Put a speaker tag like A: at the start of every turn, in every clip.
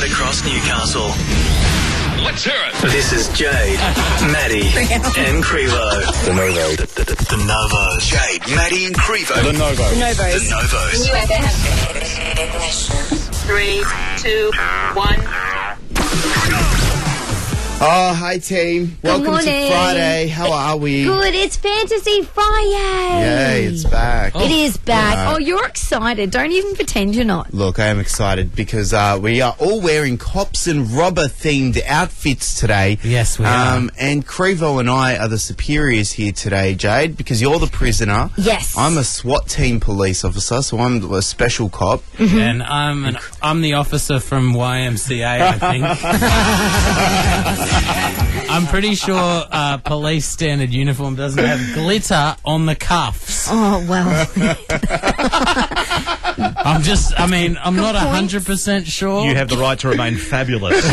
A: right across Newcastle.
B: Let's hear it.
A: This is Jade, Maddie, and Crevo. The Novo. The Novo. Jade, Maddie, and Crevo.
B: The Novo.
C: The Novos.
A: The Novos.
C: New FM. 3, 2, 1.
D: Oh, hi team. Welcome to
E: morning.
D: Friday. How are we?
E: Good, it's Fantasy Friday.
D: Yay, it's back.
E: It is back.
D: Yeah.
E: Oh, you're excited. Don't even pretend you're not.
D: Look, I am excited because we are all wearing cops and robber themed outfits today.
F: Yes, we are.
D: And Crevo and I are the superiors here today, Jade, because you're the prisoner.
E: Yes.
D: I'm a SWAT team police officer, so I'm a special cop.
F: And I'm the officer from YMCA, I think. I'm pretty sure police standard uniform doesn't have glitter on the cuffs.
E: Oh, well.
F: I'm not 100% sure.
B: You have the right to remain fabulous.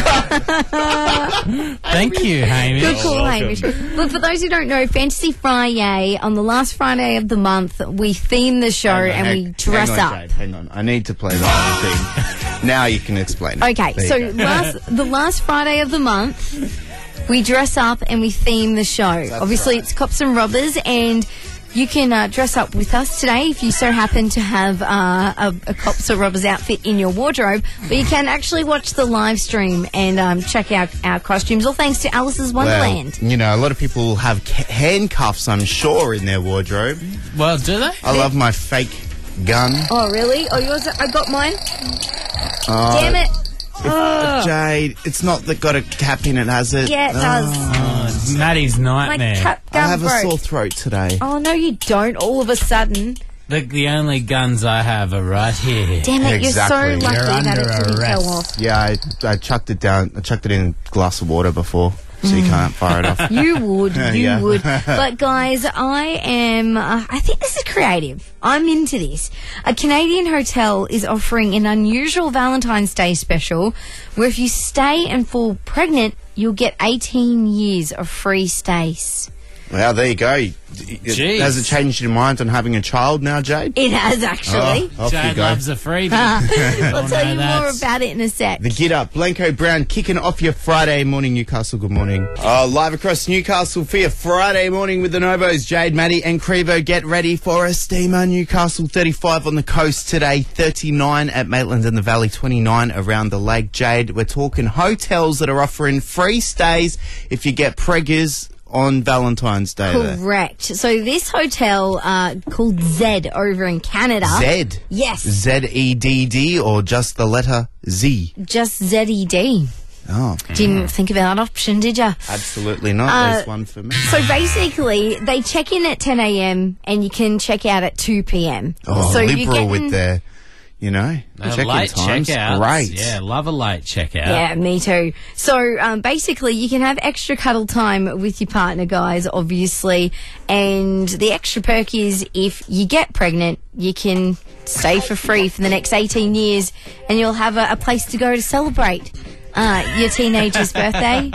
F: Thank you, Hamish.
E: Good call,
B: welcome.
E: Hamish. Look, for those who don't know, Fantasy Friday, on the last Friday of the month, we theme the show and we dress
D: hang on,
E: up.
D: Jade, hang on. I need to play the whole thing. Now you can explain it.
E: Okay,
D: There
E: so
D: you go.
E: the last Friday of the month, we dress up and we theme the show. Obviously,
D: right.
E: it's Cops and Robbers, and you can dress up with us today if you so happen to have a Cops or Robbers outfit in your wardrobe. But you can actually watch the live stream and check out our costumes, all thanks to Alice's Wonderland.
D: Well, you know, a lot of people have handcuffs, I'm sure, in their wardrobe.
F: Well, do they?
D: I love my fake gun.
E: Oh, really? Oh, yours? I got mine.
D: Oh,
E: Damn it.
D: Jade, it's not that got a cap in it, has it?
E: Yeah, it does.
F: Oh, it's Maddie's
E: My
F: nightmare.
E: gun
D: I have
E: broke.
D: a sore throat today.
E: Oh, no, you don't, all of a sudden.
F: The only guns I have are right here.
E: Damn it,
D: Exactly.
E: you're so lucky
F: You're
E: that
F: under
E: it didn't
F: arrest.
E: go off.
D: Yeah, I chucked it down. I chucked it in a glass of water before, so you can't fire it off.
E: You would, you
D: Yeah.
E: would. But guys, I think this is creative. I'm into this. A Canadian hotel is offering an unusual Valentine's Day special where if you stay and fall pregnant, you'll get 18 years of free stays.
D: Well, there you go.
F: Jeez.
D: Has it changed your mind on having a child now, Jade?
E: It has actually.
D: Oh, off you
F: Jade
D: go.
F: loves a freebie.
E: I'll tell you
F: no,
E: more
F: that's-
E: about it in a sec.
D: The Get Up, Blanco Brown kicking off your Friday morning, Newcastle. Good morning. Live across Newcastle for your Friday morning with the Novos, Jade, Maddie, and Crevo. Get ready for a steamer. Newcastle 35 on the coast today, 39 at Maitland and the Valley, 29 around the lake. Jade, we're talking hotels that are offering free stays if you get preggers on Valentine's Day. there.
E: Correct. So this hotel called Zed over in Canada.
D: Zed.
E: Yes.
D: Z-E-D-D or just the letter Z?
E: Just Z-E-D.
D: Oh,
E: Didn't think of that option, did you?
D: absolutely not. There's one for me.
E: So basically, they check in at 10 a.m. and you can check out at 2 p.m.
D: Oh,
E: so
D: liberal with their, you know, check-in
F: Late
D: times.
F: checkouts.
D: Great.
F: Yeah, love a late checkout.
E: Yeah, me too. So basically, you can have extra cuddle time with your partner, guys, obviously. And the extra perk is if you get pregnant, you can stay for free for the next 18 years and you'll have a place to go to celebrate your teenager's birthday.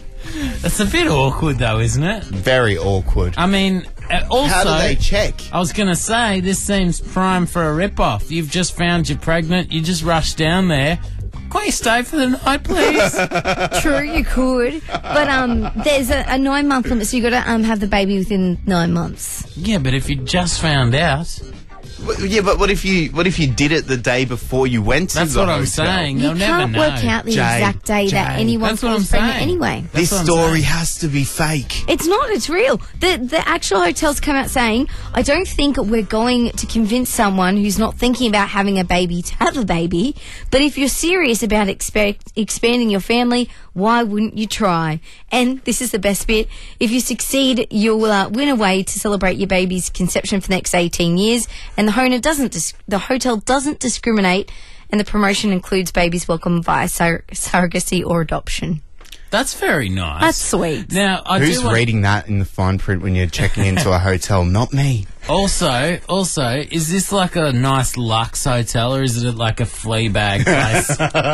F: It's a bit awkward, though, isn't it?
D: Very awkward.
F: I mean, also...
D: How do they check?
F: I was going to say, this seems prime for a rip-off. You've just found you're pregnant, you just rush down there. Can you stay for the night, please?
E: True, you could. But there's a 9-month limit, so you've got to have the baby within 9 months.
F: Yeah, but if you just found out...
D: Yeah, but what if you did it the day before you went to
F: That's
D: the
F: what I'm
D: hotel?
F: saying.
E: You
F: They'll never
E: can't
F: know.
E: work out the
D: Jade,
E: exact day that
F: Jade.
E: anyone
F: That's what I'm
E: falls pregnant
F: saying.
E: anyway.
D: This
F: That's what I'm
D: story
F: saying.
D: has to be fake.
E: It's not, it's real. The actual hotels come out saying, I don't think we're going to convince someone who's not thinking about having a baby to have a baby, but if you're serious about expanding your family, why wouldn't you try? And this is the best bit. If you succeed, you'll win a way to celebrate your baby's conception for the next 18 years, and the hotel doesn't discriminate, and the promotion includes babies welcome via surrogacy or adoption.
F: That's very nice.
E: That's sweet.
F: Now, I
D: Who's
F: do want...
D: reading that in the fine print when you're checking into a hotel? Not me.
F: Also, is this like a nice luxe hotel or is it like a flea bag place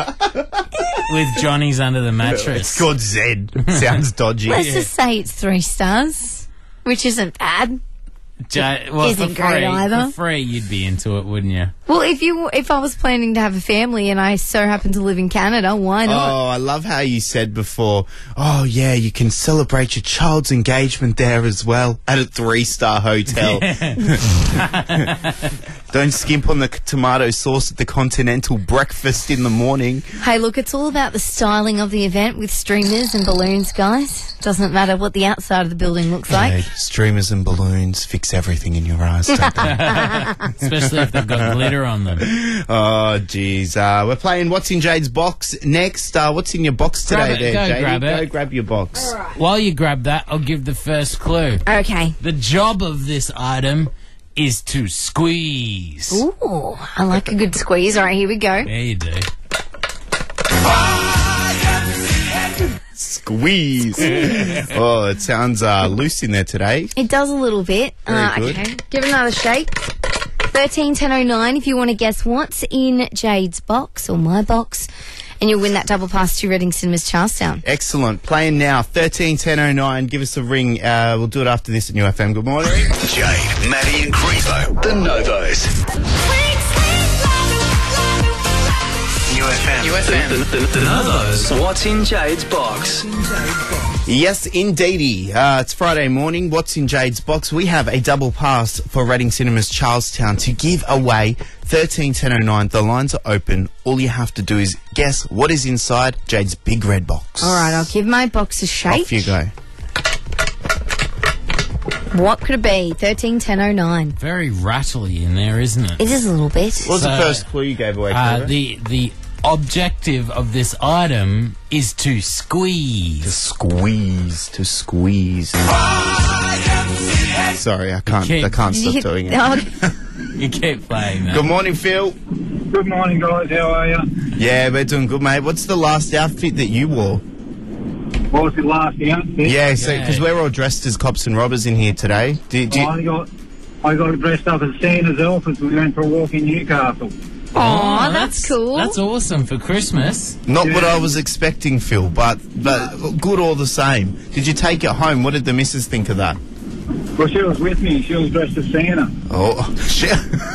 F: with Johnny's under the mattress?
D: It's called Zed. Sounds dodgy.
E: Let's just say it's 3 stars, which isn't bad.
F: Well,
E: Isn't great either.
F: For free, you'd be into it, wouldn't you?
E: Well, if I was planning to have a family and I so happen to live in Canada, why not?
D: Oh, I love how you said before, oh, yeah, you can celebrate your child's engagement there as well at a 3-star hotel. Don't skimp on the tomato sauce at the continental breakfast in the morning.
E: Hey, look, it's all about the styling of the event with streamers and balloons, guys. Doesn't matter what the outside of the building looks like.
D: Hey, streamers and balloons fix everything in your eyes, don't they?
F: Especially if they've got glitter on them.
D: Oh, jeez. We're playing What's in Jade's Box next. What's in your box today,
F: Grab it. Go
D: Jade?
F: grab it.
D: Go grab your box.
F: While you grab that, I'll give the first clue.
E: Okay.
F: The job of this item is to squeeze.
E: Ooh, I like a good squeeze. All right, here we go.
F: Yeah, you do.
D: Squeeze. Oh, it sounds loose in there today.
E: It does a little bit.
D: Very good.
E: Okay, give it another shake. 131009 if you want to guess what's in Jade's box or my box, and you'll win that double pass to Reading Cinemas Charlestown.
D: Excellent. Playing now, 131009. Give us a ring. We'll do it after this at New FM. Good morning.
A: Jade, Maddie and Crevo, the Novos. New FM. The Novos. What's in Jade's box?
D: Yes, indeedy. It's Friday morning. What's in Jade's box? We have a double pass for Reading Cinemas Charlestown to give away. 131009. The lines are open. All you have to do is guess what is inside Jade's big red box.
E: All right, I'll give my box a shake.
D: Off you go.
E: What could it be? 131009.
F: Very rattly in there, isn't it?
E: It is a little bit.
D: What was the
F: So,
D: first clue you gave away, Trevor?
F: The objective of this item is to squeeze.
D: To squeeze. Sorry, I can't stop doing it.
E: Okay.
F: You keep playing that.
D: Good morning, Phil.
G: Good morning, guys. How are you?
D: Yeah, we're doing good, mate. What's the last outfit that you wore?
G: What was the last outfit?
D: Yeah, so because we're all dressed as cops and robbers in here today.
G: I got dressed up as Santa's elf as we went for a walk in Newcastle.
E: Oh, that's cool.
F: That's awesome for Christmas.
D: Not what I was expecting, Phil, but good all the same. Did you take it home? What did the missus think of that?
G: Well, she was with me. She was dressed as Santa.
D: Oh, shit.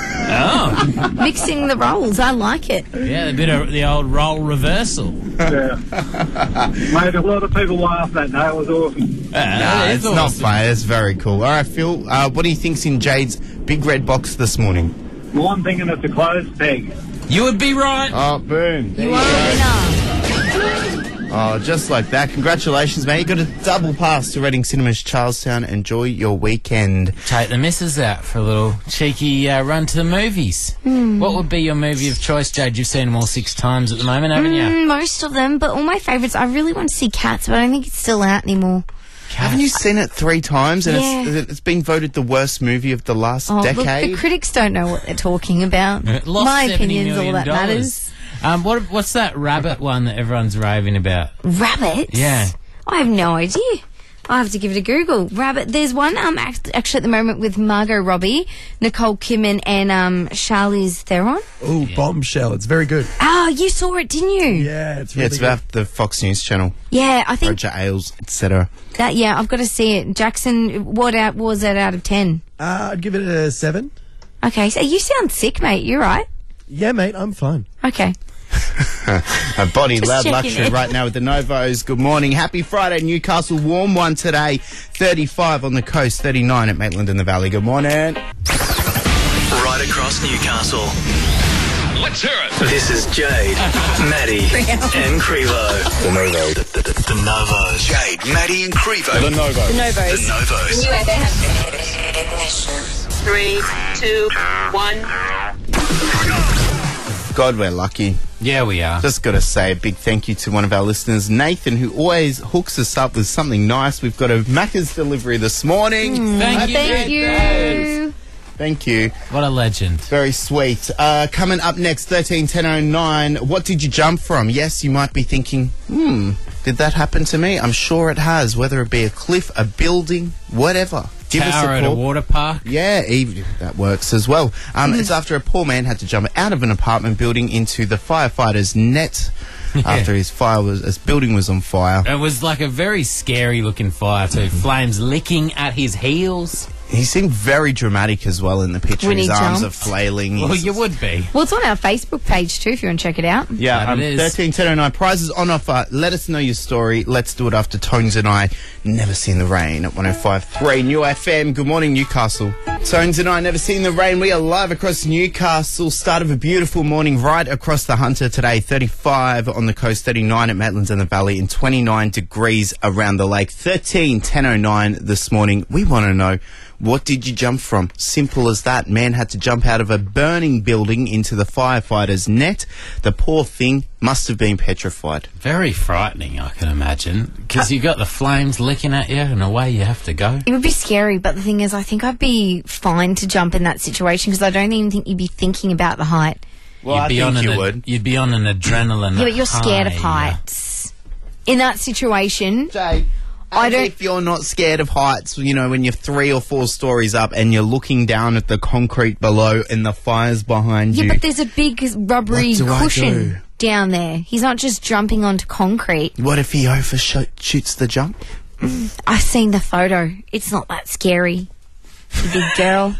F: Oh,
E: Mixing the roles. I like it.
F: yeah, a bit of the old role reversal.
G: Yeah. Made a lot of people laugh that day. It was awesome.
D: It's not funny. It's very cool. All right, Phil, what do you think's in Jade's big red box this morning?
G: Well, I'm thinking it's a clothes peg.
F: You would be right.
D: Oh, boom.
E: You are a winner.
D: Oh, just like that. Congratulations, mate. You got a double pass to Reading Cinemas Charlestown. Enjoy your weekend.
F: Take the missus out for a little cheeky run to the movies. What would be your movie of choice, Jade? You've seen them all 6 times at the moment, haven't you?
E: Most of them, but all my favourites. I really want to see Cats, but I don't think it's still out anymore.
D: Haven't you seen it 3 times? And
E: Yeah.
D: it's been voted the worst movie of the last
E: Oh, look,
D: decade.
E: the critics don't know what they're talking about.
F: Lost
E: My
F: $70
E: opinion's all
F: million.
E: that matters.
F: What's that rabbit one that everyone's raving about?
E: Rabbits?
F: Yeah.
E: I have no idea. I have to give it a Google. Rabbit. There's one actually at the moment with Margot Robbie, Nicole Kidman, and Charlize Theron.
H: Oh, Bombshell. It's very good.
E: Oh, you saw it, didn't you?
H: Yeah, it's
D: Yeah,
H: really
D: it's about the Fox News channel.
E: Yeah, I think
D: Roger Ailes, etc.
E: that. Yeah, I've got to see it. Jackson, what was that out of 10?
H: I'd give it a 7.
E: Okay, so you sound sick, mate. You're right.
H: Yeah, mate, I'm fine.
E: Okay.
D: A body
E: Just
D: loud
E: checking
D: luxury
E: in.
D: right now with the Novos. Good morning. Happy Friday, Newcastle. Warm one today. 35 on the coast, 39 at Maitland in the Valley. Good morning.
A: Right across Newcastle.
B: Let's hear it.
A: This is Jade, Maddie, and Crevo. The Novos. The Novos. Jade, Maddie, and Crevo. The Novos.
C: Novos.
A: The Novos.
C: New FM. 3, 2, 1.
D: God, we're lucky.
F: Yeah, we are.
D: Just got to say a big thank you to one of our listeners, Nathan, who always hooks us up with something nice. We've got a Macca's delivery this morning.
F: Thank you.
E: Thank you.
D: Thank you.
F: What a legend.
D: Very sweet. Coming up next, 131009. What did you jump from? Yes, you might be thinking, did that happen to me? I'm sure it has, whether it be a cliff, a building, whatever. Give us
F: Tower
D: a
F: at a
D: call.
F: water park.
D: Yeah, even that works as well. It's after a poor man had to jump out of an apartment building into the firefighters' net after his building was on fire.
F: It was like a very scary looking fire too. Flames licking at his heels.
D: He seemed very dramatic as well in the picture.
E: When
D: His
E: he
D: arms
E: jumped.
D: are flailing.
F: Well,
D: He's-
F: you would be.
E: Well, it's on our Facebook page too if you want to check it out.
D: Yeah,
F: That it is.
D: 13 1009 prizes on offer. Let us know your story. Let's do it after Tones and I Never Seen the Rain at 105.3 New FM. Good morning, Newcastle. Tones and I Never Seen the Rain. We are live across Newcastle. Start of a beautiful morning right across the Hunter today. 35 on the coast, 39 at Maitlands and the Valley, and 29 degrees around the lake. 13 1009 this morning. We want to know, what did you jump from? Simple as that. Man had to jump out of a burning building into the firefighter's net. The poor thing must have been petrified.
F: Very frightening, I can imagine. Because you got the flames licking at you and away you have to go.
E: It would be scary, but the thing is, I think I'd be fine to jump in that situation because I don't even think you'd be thinking about the height.
D: Well, I think you would.
F: You'd be on an adrenaline
E: Yeah, but you're scared of
F: high.
E: heights. In that situation,
D: Jay,
E: I don't-
D: if you're not scared of heights, you know, when you're 3 or 4 stories up and you're looking down at the concrete below and the fire's behind
E: yeah,
D: you.
E: but there's a big rubbery
D: What do I do?
E: cushion down there. He's not just jumping onto concrete.
D: What if he overshoots the jump?
E: I've seen the photo. It's not that scary, you big girl.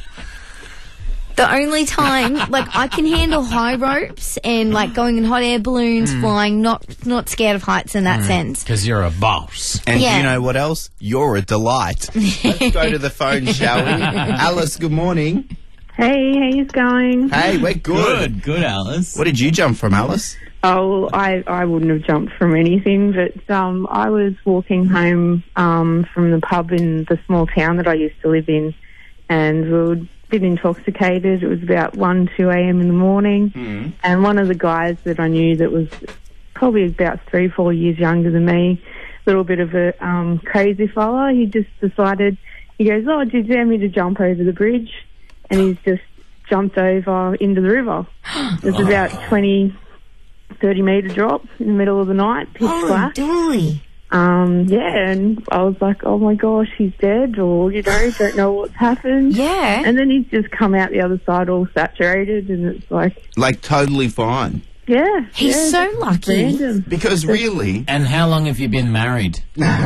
E: The only time, like, I can handle high ropes and, like, going in hot air balloons, flying, not scared of heights in that sense.
F: Because you're a boss.
D: And
E: Yeah.
D: you know what else? You're a delight. Let's go to the phone, shall we? Alice, good morning.
I: Hey, how you going?
D: Hey, we're good.
F: Good, Alice.
D: What did you jump from, Alice?
I: Oh, I wouldn't have jumped from anything, but I was walking home from the pub in the small town that I used to live in, and we were a bit intoxicated. It was about 1, 2 a.m. in the morning, and one of the guys that I knew that was probably about 3, 4 years younger than me, a little bit of a crazy fella, he just decided, he goes, "Oh, did you dare me to jump over the bridge?" And he's just jumped over into the river. It was about 20-30 metre drop in the middle of the night, pitch black.
E: Dolly.
I: Yeah, and I was like, oh my gosh, he's dead, or, you know, don't know what's happened.
E: Yeah.
I: And then he's just come out the other side all saturated, and it's like,
D: Like, totally fine.
I: yeah.
E: He's
I: yeah,
E: so
I: just
E: lucky.
I: random.
D: Because really...
F: And how long have you been married?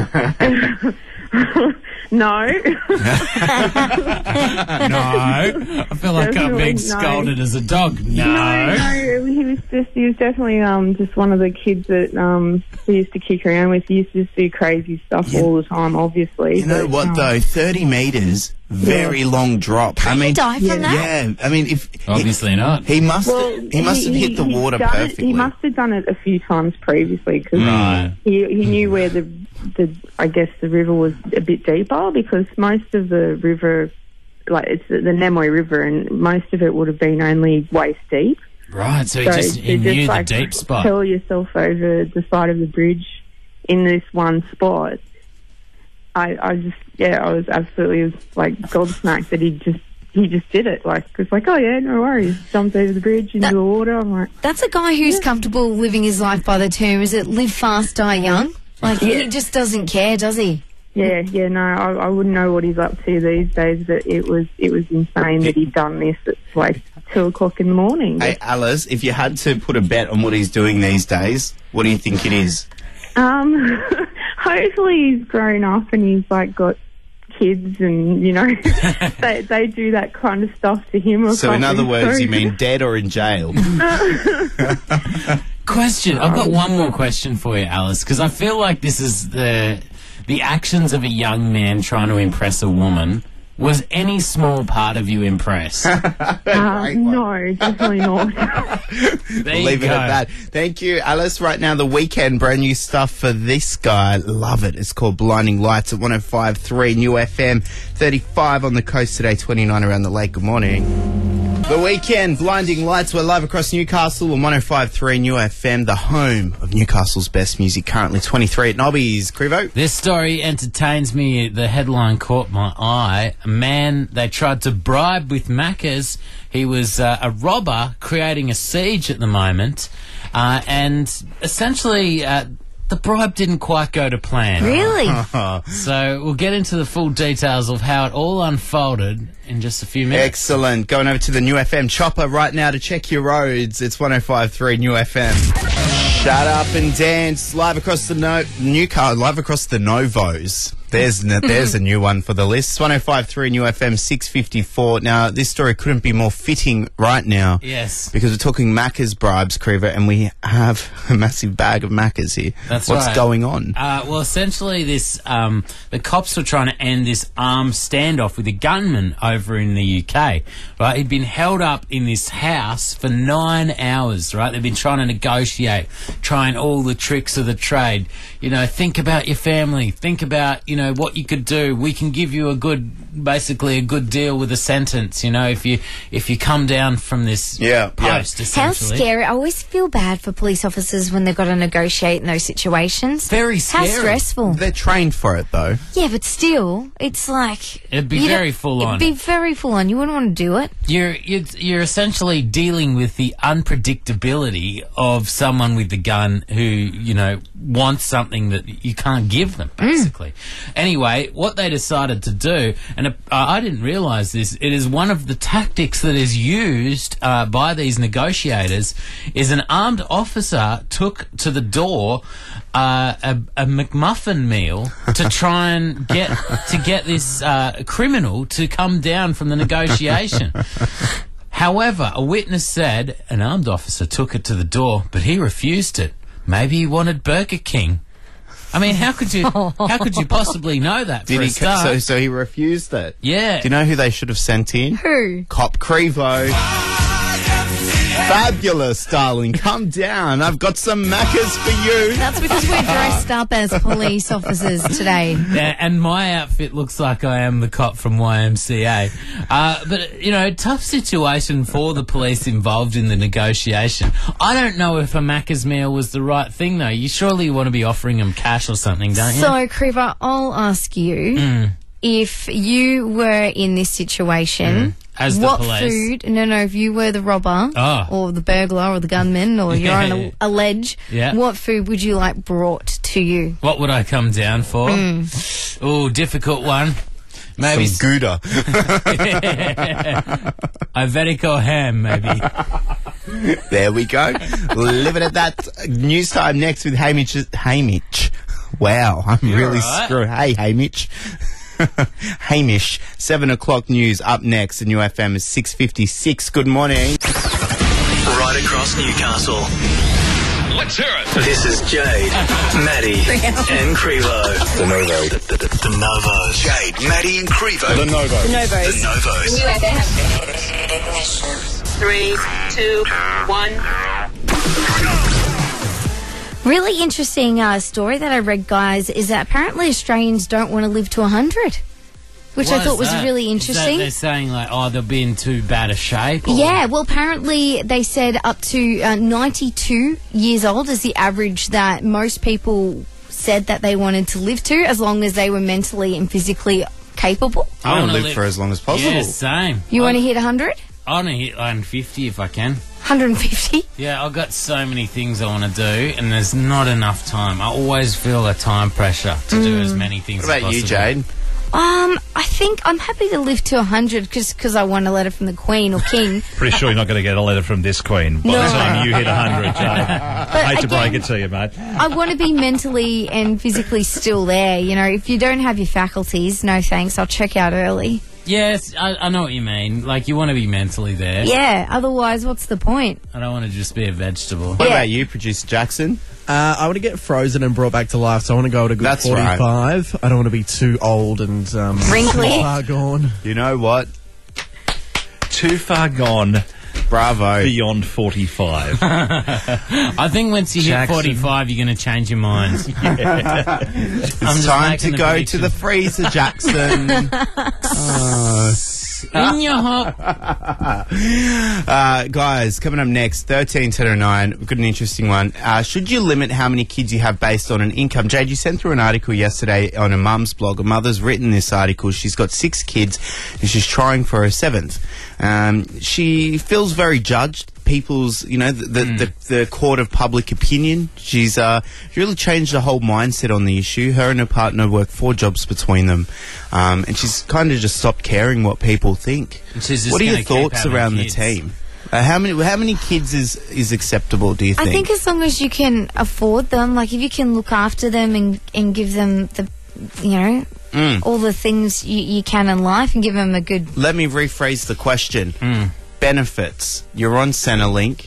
I: No.
F: No. I feel like I'm
I: Definitely
F: being
I: no.
F: scolded as a dog. No.
I: No, he was definitely just one of the kids that we used to kick around with. He used to just do crazy stuff all the time, obviously.
D: You know what, though? 30 metres, very long drop. I mean,
E: die from that?
D: yeah, I mean, if...
F: Obviously not.
D: He must have hit the water
I: done it-
D: perfectly.
I: He must have done it a few times previously because
F: Right.
I: he knew where the I guess the river was a bit deeper, because most of the river, like it's the Namoi River, and most of it would have been only waist deep.
F: Right, so he
I: to
F: knew
I: like,
F: the deep spot.
I: Hurl yourself over the side of the bridge in this one spot. I was absolutely like gobsmacked that he just did it. Like, it's like, oh yeah, no worries. Jumped over the bridge into the water. I'm like,
E: That's a guy who's comfortable living his life by the term, is it live fast, die young? Like, he just doesn't care, does he?
I: yeah, no, I wouldn't know what he's up to these days, but it was insane that he'd done this at like 2 o'clock in the morning.
D: Hey, Alice, if you had to put a bet on what he's doing these days, what do you think it is?
I: Hopefully he's grown up and he's like got kids, and you know they do that kind of stuff to him. Or
D: So in other
I: something.
D: words,
I: So-
D: you mean dead or in jail?
F: Question. I've got one more question for you, Alice, because I feel like this is the actions of a young man trying to impress a woman. Was any small part of you impressed?
I: no, definitely not.
F: There you
D: Leave it
F: go.
D: at that. Thank you, Alice. Right now, The Weekend, brand new stuff for this guy. Love it. It's called Blinding Lights at 105.3 New FM. 35 on the coast today, 29 around the lake. Good morning. The Weekend, Blinding Lights. We're live across Newcastle on 105.3 New FM, the home of Newcastle's best music. Currently 23 at Nobby's. Crevo?
F: This story entertains me. The headline caught my eye. A man they tried to bribe with Macca's. He was a robber creating a siege at the moment. And essentially, the bribe didn't quite go to plan.
E: Really?
F: So we'll get into the full details of how it all unfolded in just a few minutes.
D: Excellent. Going over to the New FM chopper right now to check your roads. It's 105.3 New FM. Shut up and dance. Live across the live across the Novos. There's a new one for the list. 105.3 New FM 654. Now, this story couldn't be more fitting right now.
F: Yes.
D: Because we're talking Macca's bribes, Creever, and we have a massive bag of Macca's here.
F: That's
D: What's
F: right.
D: going on?
F: Well, essentially, the cops were trying to end this armed standoff with a gunman over in the UK. Right, he'd been held up in this house for 9 hours. Right, they've been trying to negotiate, trying all the tricks of the trade. You know, think about your family. Think about what you could do. We can give you basically a good deal with a sentence. If you come down from this post.
E: How
F: Essentially.
E: scary. I always feel bad for police officers when they've got to negotiate in those situations.
F: Very scary.
E: How stressful.
D: They're trained for it, though.
E: Yeah, but still, it's like...
F: It'd be very full on.
E: It'd be very full on. You wouldn't want to do it.
F: You're essentially dealing with the unpredictability of someone with the gun who, wants something that you can't give them, basically. Anyway, what they decided to do, and I didn't realise this, it is one of the tactics that is used by these negotiators, is an armed officer took to the door a McMuffin meal to try and get this criminal to come down from the negotiation. However, a witness said an armed officer took it to the door, but he refused it. Maybe he wanted Burger King. I mean, how could you possibly know that?
D: Did
F: for
D: he?
F: a start?
D: So he refused it.
F: Yeah.
D: Do you know who they should have sent in?
E: Who?
D: Cop Crevo. Fabulous, darling. Come down. I've got some Macca's for you.
E: That's because we're dressed up as police officers today.
F: Yeah, and my outfit looks like I am the cop from YMCA. But, tough situation for the police involved in the negotiation. I don't know if a Macca's meal was the right thing, though. You surely want to be offering them cash or something, don't you?
E: So, Creever, I'll ask you, if you were in this situation...
F: As the
E: what
F: police.
E: food? No, if you were the robber or the burglar or the gunman or you're on a ledge, what food would you like brought to you?
F: What would I come down for? Oh, difficult one. Maybe
D: some Gouda.
F: Iberico ham, maybe.
D: There we go. Leave it at that. News time next with Hamish. Wow, I'm
F: You're
D: really
F: right.
D: screwed. Hey, Hamish. Hamish, 7 o'clock news up next. The New FM is 6:56. Good morning.
A: Right across Newcastle.
B: Let's hear it.
A: This is Jade, Maddie, and Crevo. The Novo. The Novo. Jade, Maddie, and Crevo. The Novo.
C: The Novos.
A: The Novos.
C: New FM. 3, 2, 1.
E: Really interesting story that I read, guys, is that apparently Australians don't want to live to 100, which I thought was really interesting.
F: They're saying, they'll be in too bad a shape? Or?
E: Yeah, well, apparently they said up to 92 years old is the average that most people said that they wanted to live to, as long as they were mentally and physically capable.
D: I want to live for as long as possible.
F: Yeah, same.
E: You want to hit 100?
F: I want to hit 150 if I can.
E: 150?
F: Yeah, I've got so many things I want to do, and there's not enough time. I always feel a time pressure to do as many things as
D: What about
F: possible.
D: you, Jade?
E: I think I'm happy to live to 100 just because I want a letter from the Queen or King.
J: Pretty sure you're not going to get a letter from this Queen by the time you hit 100, Jade. I hate to break it to you, mate.
E: I want to be mentally and physically still there. If you don't have your faculties, no thanks, I'll check out early.
F: Yes, I know what you mean. You want to be mentally there.
E: Yeah, otherwise, what's the point?
F: I don't want to just be a vegetable.
D: What about you, Producer Jackson?
H: I want to get frozen and brought back to life, so I want to go to a good
D: That's
H: 45.
D: right.
H: I don't want to be too old and
E: wrinkly.
H: far gone.
D: You know what?
J: Too far gone.
D: Bravo.
J: Beyond 45.
F: I think once you
J: Jackson.
F: hit 45, you're going to change your mind.
D: It's time to go to the freezer, Jackson.
F: In your hop.
D: Guys, coming up next, 13:10:09. We've got an interesting one. Should you limit how many kids you have based on an income? Jade, you sent through an article yesterday on a mum's blog. A mother's written this article. She's got 6 kids and she's trying for her 7th. She feels very judged. People's, the court of public opinion. She's really changed the whole mindset on the issue. Her and her partner work 4 jobs between them, and she's kind of just stopped caring what people think.
F: She's just
D: What are your
F: gonna keep
D: thoughts
F: having
D: around
F: kids.
D: the team? How many kids is acceptable? Do you think?
E: I think as long as you can afford them, if you can look after them and give them the, all the things you can in life and give them a good...
D: Let me rephrase the question. Benefits. You're on Centrelink.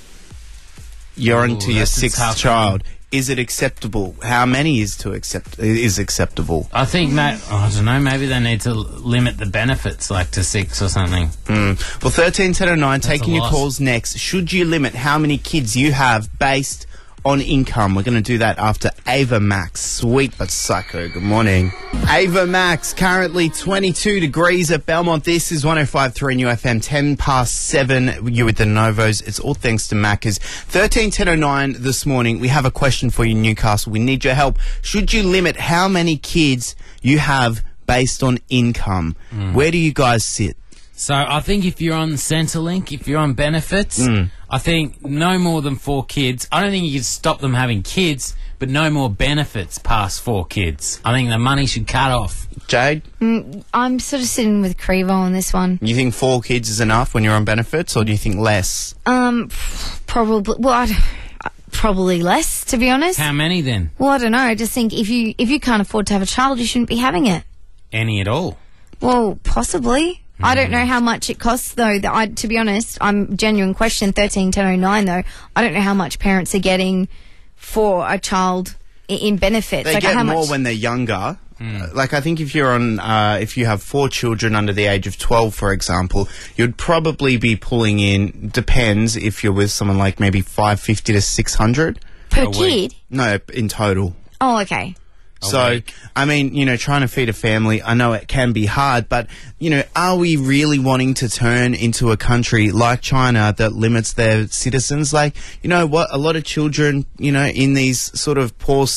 D: You're onto your sixth child. Is it acceptable? How many is acceptable?
F: I think, I don't know, maybe they need to limit the benefits, like to 6 or something.
D: Well, 13 10 09, taking your calls next. Should you limit how many kids you have based on income? We're going to do that after Ava Max. Sweet but psycho. Good morning. Ava Max, currently 22 degrees at Belmont. This is 105.3 New FM, 10 past 7. You're with the Novos. It's all thanks to Macca's. 13 10 09 this morning. We have a question for you, Newcastle. We need your help. Should you limit how many kids you have based on income? Where do you guys sit?
F: So I think if you're on Centrelink, if you're on benefits, I think no more than 4 kids. I don't think you can stop them having kids, but no more benefits past 4 kids. I think the money should cut off.
D: Jade?
E: I'm sort of sitting with Crevo on this one.
D: You think 4 kids is enough when you're on benefits, or do you think less?
E: Probably. Well, probably less, to be honest.
F: How many then?
E: Well, I don't know. I just think if you can't afford to have a child, you shouldn't be having it.
F: Any at all?
E: Well, possibly. I don't know how much it costs, though. To be honest, I'm genuine question, 13 10 09, though. I don't know how much parents are getting for a child in benefits.
D: They get more when they're younger. Like, I think if you're on, if you have 4 children under the age of 12, for example, you'd probably be pulling in, depends if you're with someone like maybe 550 to 600.
E: Per kid?
D: No, in total.
E: Oh, okay.
D: So, I mean, you know, trying to feed a family, I know it can be hard, but, you know, are we really wanting to turn into a country like China that limits their citizens? Like, you know what, a lot of children, you know, in these sort of poor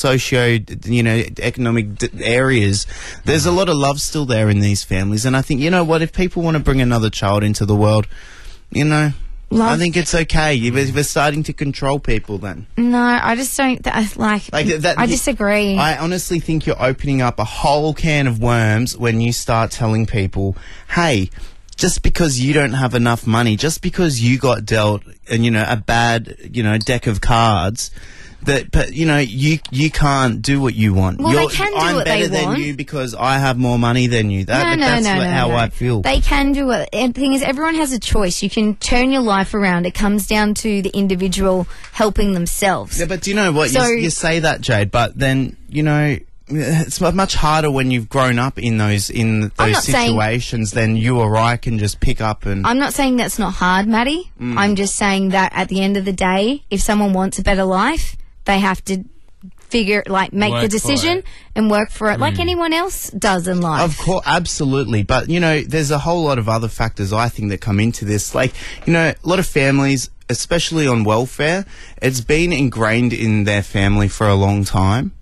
D: economic areas, there's a lot of love still there in these families. And I think, you know what, if people want to bring another child into the world, you know... I think it's okay. We're starting to control people then.
E: No, I just don't, I disagree.
D: I honestly think you're opening up a whole can of worms when you start telling people, hey, just because you don't have enough money, just because you got dealt, a bad, deck of cards... But you know, you can't do what you want.
E: Well, they can do
D: I'm
E: what
D: better
E: they want.
D: than you because I have more money than you. That's how I feel.
E: They can do it. And the thing is, everyone has a choice. You can turn your life around. It comes down to the individual helping themselves.
D: Yeah, but do you know what?
E: So,
D: you say that, Jade, but then, it's much harder when you've grown up in those situations than you or I can just pick up and...
E: I'm not saying that's not hard, Maddie. I'm just saying that at the end of the day, if someone wants a better life... They have to make the decision and work for it like anyone else does in life.
D: Of course, absolutely. But, there's a whole lot of other factors, I think, that come into this. Like, a lot of families, especially on welfare, it's been ingrained in their family for a long time.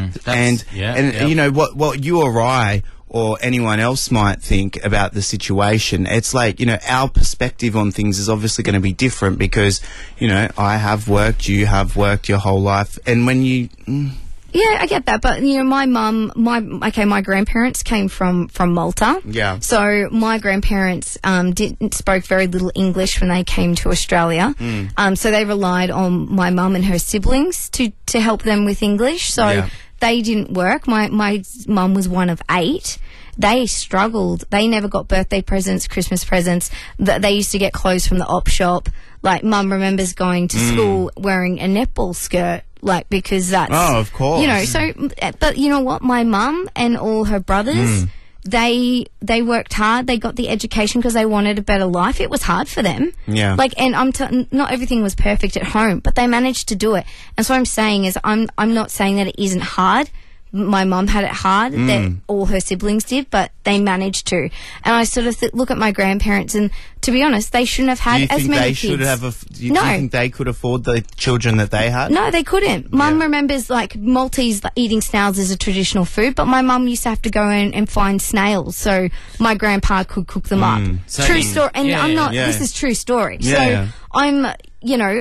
D: What you or I or anyone else might think about the situation, it's like, our perspective on things is obviously going to be different because, I have worked, you have worked your whole life. And when you...
E: Yeah, I get that. But, my grandparents came from Malta.
D: Yeah.
E: So my grandparents spoke very little English when they came to Australia. So they relied on my mum and her siblings to help them with English. So they didn't work. My mum was one of 8. They struggled. They never got birthday presents, Christmas presents. They used to get clothes from the op shop. Like, Mum remembers going to school wearing a netball skirt, because that's...
D: Oh, of course.
E: But you know what? My mum and all her brothers, they worked hard. They got the education because they wanted a better life. It was hard for them.
D: Yeah.
E: And not everything was perfect at home, but they managed to do it. And so what I'm saying is I'm not saying that it isn't hard. My mum had it hard, that all her siblings did, but they managed to. And I sort of look at my grandparents, and to be honest, they shouldn't have had as many kids.
D: Do you think they could afford the children that they had?
E: No, they couldn't. Mum remembers, Maltese eating snails is a traditional food, but my mum used to have to go in and find snails, so my grandpa could cook them up. True story. And this is true story.
D: Yeah,
E: I'm,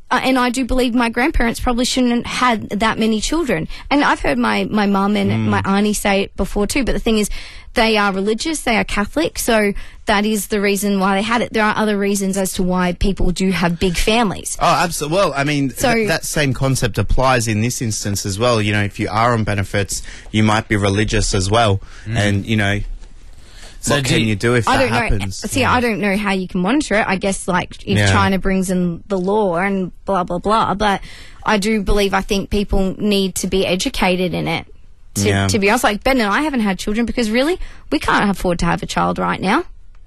E: and I do believe my grandparents probably shouldn't have had that many children. And I've heard my mum and my auntie say it before too, but the thing is, they are religious, they are Catholic, so that is the reason why they had it. There are other reasons as to why people do have big families.
D: Oh, absolutely. Well, I mean, that same concept applies in this instance as well. You know, if you are on benefits, you might be religious as well. And, you know, what can you do if that happens?
E: See, I don't know how you can monitor it. I guess, like, if China brings in the law and blah, blah, blah. But I think people need to be educated in it. To be honest, like Ben and I haven't had children because really we can't afford to have a child right now.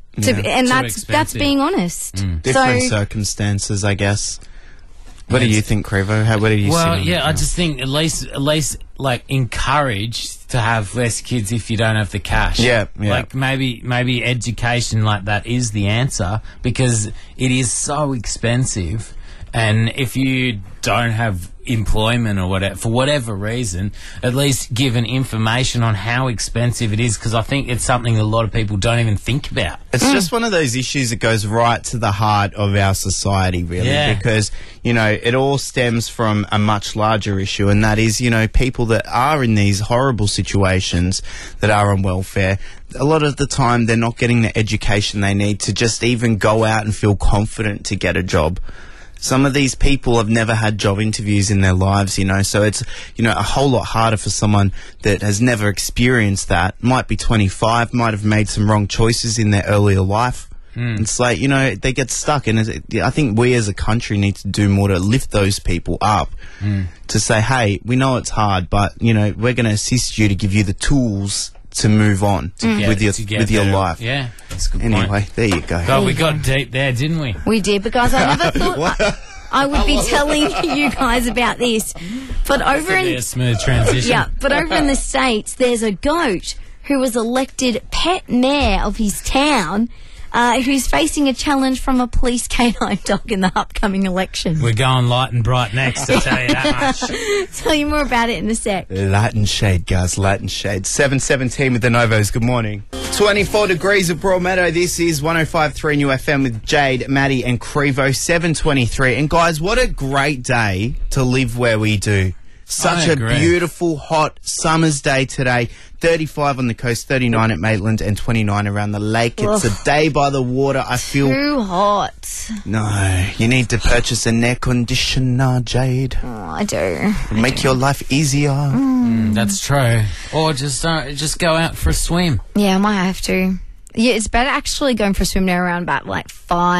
E: And that's being honest.
D: Different circumstances, I guess. What do you think, Crevo? What do you see?
F: Well, I just think at least like encourage to have less kids if you don't have the cash.
D: Yeah.
F: Like maybe education like that is the answer because it is so expensive, and if you don't have employment or whatever, for whatever reason, at least give an information on how expensive it is, because I think it's something a lot of people don't even think about.
D: It's just one of those issues that goes right to the heart of our society, really, because, you know, it all stems from a much larger issue, and that is, you know, people that are in these horrible situations that are on welfare. A lot of the time they're not getting the education they need to just even go out and feel confident to get a job. Some of these people have never had job interviews in their lives, you know, so it's, you know, a whole lot harder for someone that has never experienced that, might be 25, might have made some wrong choices in their earlier life. It's like, you know, they get stuck, and I think we as a country need to do more to lift those people up, to say, hey, we know it's hard, but, you know, we're going to assist you to give you the tools to move on with your life.
F: Yeah, that's a good
D: anyway,
F: point.
D: There you go.
F: God, we got deep there, didn't we?
E: We did, because I never thought I would be telling you guys about this. But over in
F: a smooth transition.
E: Yeah, but over in the States, there's a goat who was elected pet mayor of his town, who's facing a challenge from a police canine dog in the upcoming election.
F: We're going light and bright next, I'll tell you that much.
E: Tell you more about it in a sec.
D: Light and shade, guys, light and shade. 7:17 with the Novos, good morning. 24 degrees at Broadmeadow. This is 105.3 New FM with Jade, Maddie and Crevo, 7:23. And guys, what a great day to live where we do. Such a beautiful, hot summer's day today. 35 on the coast, 39 at Maitland, and 29 around the lake. It's a day by the water. I feel
E: too hot.
D: No, you need to purchase an air conditioner, Jade.
E: Oh, I do.
D: Make your life easier.
F: That's true. Or just go out for a swim.
E: Yeah, I might have to. Yeah, it's better actually going for a swim now around about like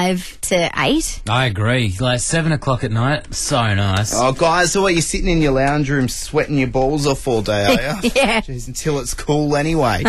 E: 5 to 8.
F: I agree. Like 7 o'clock at night, so nice.
D: Oh, guys, so what, you're sitting in your lounge room sweating your balls off all day, are you?
E: Yeah.
D: Jeez, until it's cool anyway.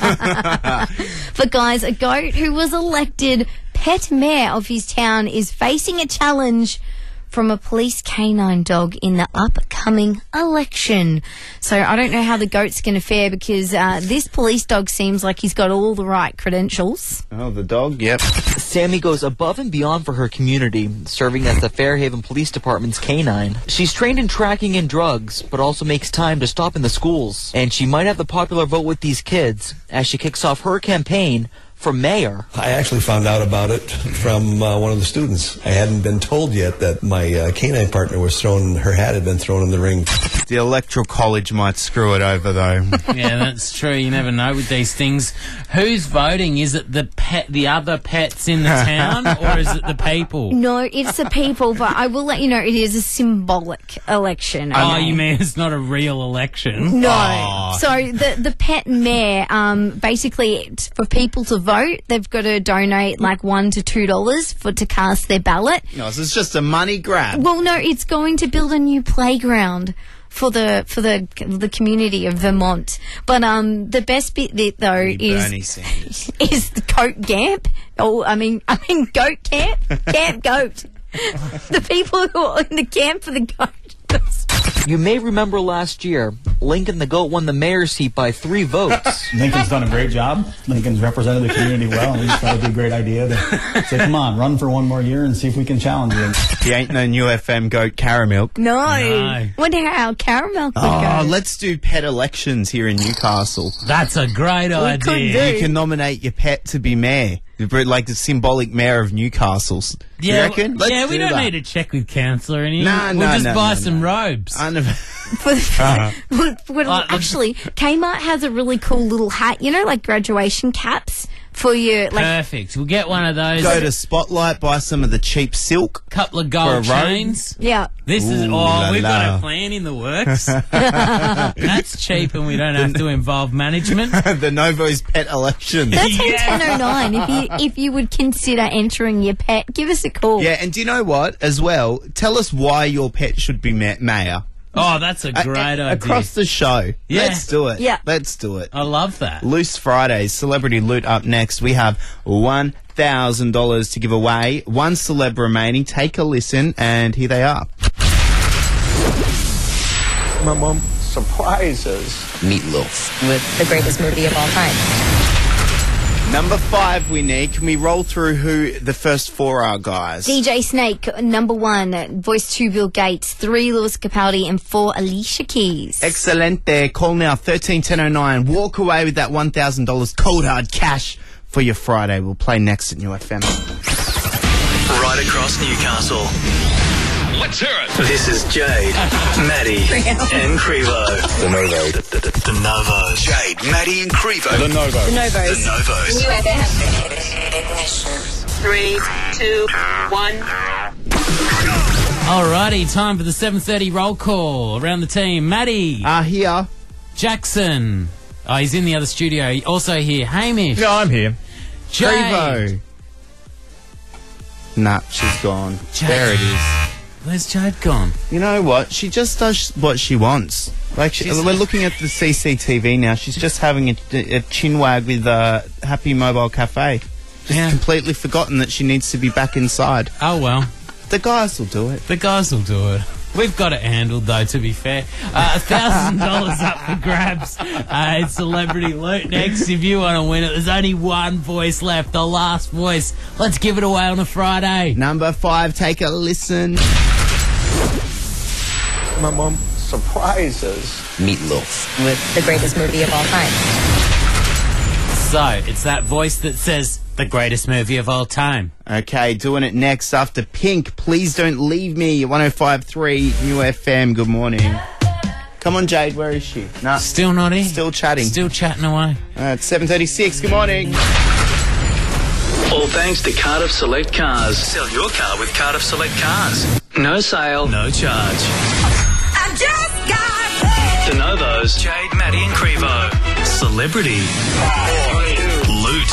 E: But guys, a goat who was elected pet mayor of his town is facing a challenge from a police canine dog in the upcoming election. So I don't know how the goat's going to fare, because this police dog seems like he's got all the right credentials.
D: Oh, the dog? Yep.
K: Sammy goes above and beyond for her community, serving as the Fairhaven Police Department's canine. She's trained in tracking in drugs, but also makes time to stop in the schools. And she might have the popular vote with these kids as she kicks off her campaign for mayor.
L: I actually found out about it from one of the students. I hadn't been told yet that my canine partner was her hat had been thrown in the ring.
D: The electoral college might screw it over, though.
F: Yeah, that's true. You never know with these things. Who's voting? Is it the other pets in the town, or is it the people?
E: No, it's the people, but I will let you know it is a symbolic election. Okay?
F: Oh, you mean it's not a real election?
E: No.
F: Oh.
E: So the pet mayor, basically, for people to vote, they've got to donate like $1 to $2 to cast their ballot.
D: No, so it's just a money grab.
E: Well, no, it's going to build a new playground for the community of Vermont. But the best bit though is the goat camp. Oh, I mean goat camp, camp goat. The people who are in the camp for the goat.
K: You may remember last year, Lincoln the Goat won the mayor's seat by 3 votes.
M: Lincoln's done a great job. Lincoln's represented the community well, and we just thought it'd be a great idea to say, come on, run for one more year and see if we can challenge you.
D: He ain't no New FM goat caramel.
E: No. Wonder how caramel could go.
D: Let's do pet elections here in Newcastle.
F: That's a great idea.
D: You can nominate your pet to be mayor. Like the symbolic mayor of Newcastle. Do you reckon? Let's
F: we
D: do
F: don't
D: that.
F: need to check with council or anything.
D: No,
F: we'll just buy
D: no.
F: some robes.
E: Actually, Kmart has a really cool little hat, like graduation caps for your...
F: Perfect. We'll get one of those.
D: Go to Spotlight, buy some of the cheap silk.
F: Couple of gold
D: for a robe.
F: chains.
E: Yeah.
F: This is...
D: Ooh,
F: we've
D: la.
F: got a plan in the works. That's cheap and we don't have to involve management.
D: The Novo's pet election.
E: That's on 1009. If you would consider entering your pet, give us a call.
D: Yeah, and do you know what, as well? Tell us why your pet should be mayor.
F: Oh, that's a great idea.
D: Across the show.
F: Yeah.
D: Let's do it.
E: Yeah.
D: Let's do it.
F: I love that.
D: Loose Fridays, Celebrity Loot up next. We have $1,000 to give away. One celeb remaining. Take a listen, and here they are.
N: My mom surprises.
D: Meatloaf.
O: With the greatest movie of all time.
D: Number 5 we need. Can we roll through who the first 4 are, guys?
E: DJ Snake, number 1. Voice 2, Bill Gates. 3, Lewis Capaldi. And 4, Alicia Keys.
D: Excelente. Call now, 131009. Walk away with that $1,000 cold hard cash for your Friday. We'll play next at New FM.
A: Right across Newcastle.
B: Let's hear it.
A: This is Jade, Maddie, and Crevo. The Novo. The Novo. Jade, Maddie, and Crevo.
B: The Novo.
O: The Novos.
A: The Novos.
C: New FM. 3, 2, 1.
F: Alrighty, time for the 7:30 roll call. Around the team, Maddie.
D: Here.
F: Jackson. Oh, he's in the other studio. Also here, Hamish.
J: Yeah, I'm here.
F: Jade.
D: Crevo. Nah, she's gone.
F: Jade.
D: There it is.
F: Where's Jade gone?
D: You know what? She just does what she wants. Like, we're looking at the CCTV now. She's just having a chinwag with Happy Mobile Cafe. Just completely forgotten that she needs to be back inside.
F: Oh, well.
D: The guys will do it.
F: The guys will do it. We've got it handled, though, to be fair. $1,000 up for grabs. It's Celebrity Loot next. If you want to win it, there's only one voice left, the last voice. Let's give it away on a Friday.
D: Number 5, take a listen.
N: My mom surprises.
D: Meatloaf.
O: With the greatest movie of all time.
F: So, it's that voice that says, the greatest movie of all time.
D: Okay, doing it next after Pink. Please Don't Leave Me. 105.3 New FM. Good morning. Come on, Jade. Where is she? Nah.
F: Still not here.
D: Still chatting.
F: Still chatting away.
D: It's 7:36. Good morning.
A: All thanks to Cardiff Select Cars. Sell your car with Cardiff Select Cars. No sale, no charge.
O: I just got
A: The Novos, Jade, Maddie, and Crevo. Celebrity Loot.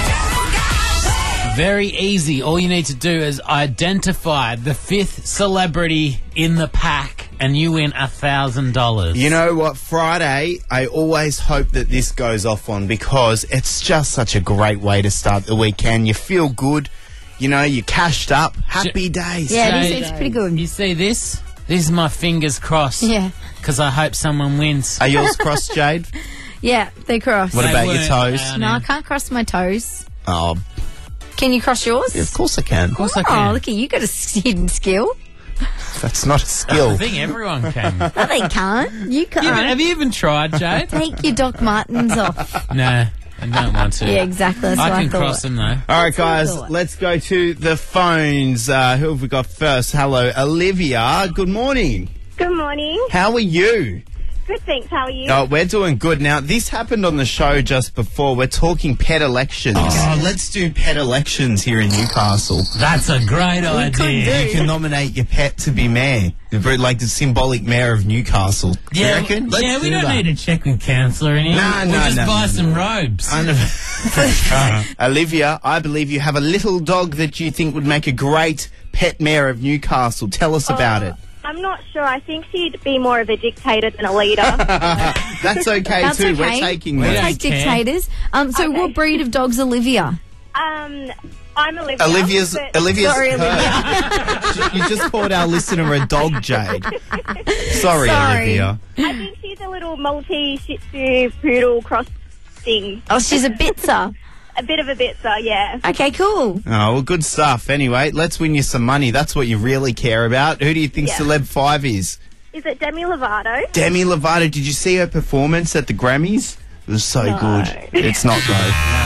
F: Very easy. All you need to do is identify the 5th celebrity in the pack and you win $1,000.
D: You know what? Friday, I always hope that this goes off on because it's just such a great way to start the weekend. You feel good. You know, you're cashed up. Happy days.
E: Yeah, it's pretty good.
F: You see this? This is my fingers crossed.
E: Yeah.
F: Because I hope someone wins.
D: Are yours crossed, Jade?
E: Yeah, they're crossed.
D: What about your toes?
E: No, I can't cross my toes.
D: Oh,
E: Can you cross yours?
D: yeah, of course I can.
F: Of course I can.
E: Oh, look at you. Got a hidden skill.
D: That's not a skill.
F: I think everyone can.
E: No, they can't. You can't.
F: Have you even tried, Jade?
E: Take your Doc Martens off.
F: No, I don't want to.
E: Yeah, exactly. That's what
F: I
E: I
F: can
E: thought.
F: cross them, though.
D: All right, guys, let's go to the phones. Who have we got first? Hello, Olivia. Good morning.
P: Good morning.
D: How are you?
P: Good, thanks. How are you?
D: Oh, we're doing good. Now, this happened on the show just before. We're talking pet elections. Oh, let's do pet elections here in Newcastle.
F: That's a great idea.
D: You can nominate your pet to be mayor. Like the symbolic mayor of Newcastle.
F: Yeah,
D: you reckon? Let's
F: we
D: do
F: don't
D: that.
F: need to check with council or anything. We'll just buy some robes.
D: Olivia, I believe you have a little dog that you think would make a great pet mayor of Newcastle. Tell us about it.
P: I'm not sure. I think she'd be more of a dictator than a leader.
D: That's okay
E: That's
D: too.
E: okay.
D: We're taking
E: We'll
D: that.
E: take dictators. So what breed of dog's Olivia?
P: I'm Olivia.
D: Olivia's
P: but-
E: Sorry,
D: her. You just called our listener a dog, Jade. Sorry, Olivia.
P: I think she's a little Maltese Shih Tzu poodle cross thing.
E: Oh, she's a bitzer.
P: A bit of a bitzer, yeah.
E: Okay, cool.
D: Oh, well, good stuff. Anyway, let's win you some money. That's what you really care about. Who do you think
P: Yeah.
D: Celeb 5 is?
P: Is it Demi Lovato?
D: Demi Lovato. Did you see her performance at the Grammys? It was so good. It's not though.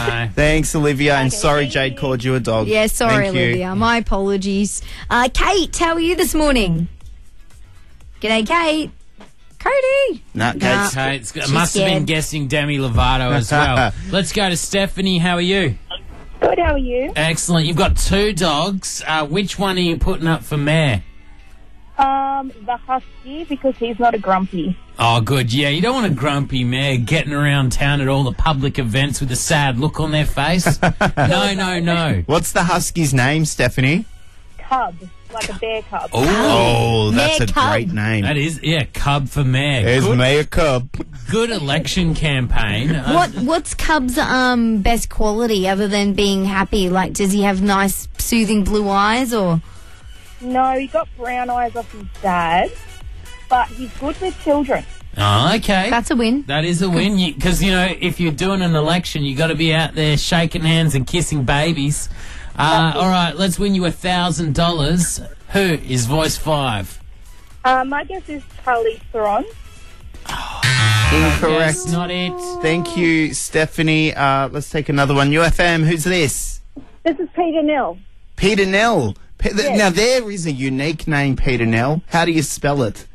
F: No.
D: Thanks, Olivia, and sorry Jade called you a dog.
E: Yeah, sorry,
D: Thank you.
E: Olivia. My apologies. Kate, how are you this morning? G'day, Kate. Cody.
D: Nah, Kate's...
F: Kate's
E: She's
F: must have been
E: scared.
F: guessing Demi Lovato as well. Let's go to Stephanie. How are you?
P: Good, how are you?
F: Excellent. You've got 2 dogs. Which one are you putting up for mayor?
P: The husky, because he's not a grumpy.
F: Oh, good. Yeah, you don't want a grumpy mayor getting around town at all the public events with a sad look on their face. No.
D: What's the husky's name, Stephanie?
P: Cub, like a bear cub.
D: Oh, that's
E: Mayor
D: a
E: Cub.
D: great name.
F: That is, Cub for mayor.
D: There's
F: Good,
D: Mayor Cub.
F: good election campaign.
E: What's Cub's best quality other than being happy? Like, does he have nice, soothing blue eyes, or?
P: No, he got brown eyes off his dad, but he's good with children.
F: Oh, okay.
E: That's a win.
F: That is a win. Because, if you're doing an election, you got to be out there shaking hands and kissing babies. All right, let's win you $1,000. Who is voice 5?
P: My guess is Charlize Theron.
D: Incorrect.
F: That's not it.
D: Thank you, Stephanie. Let's take another one. UFM, who's this?
P: This is Peter Nell.
D: Peter Nell.
P: Yes.
D: Now, there is a unique name, Peter Nell. How do you spell it?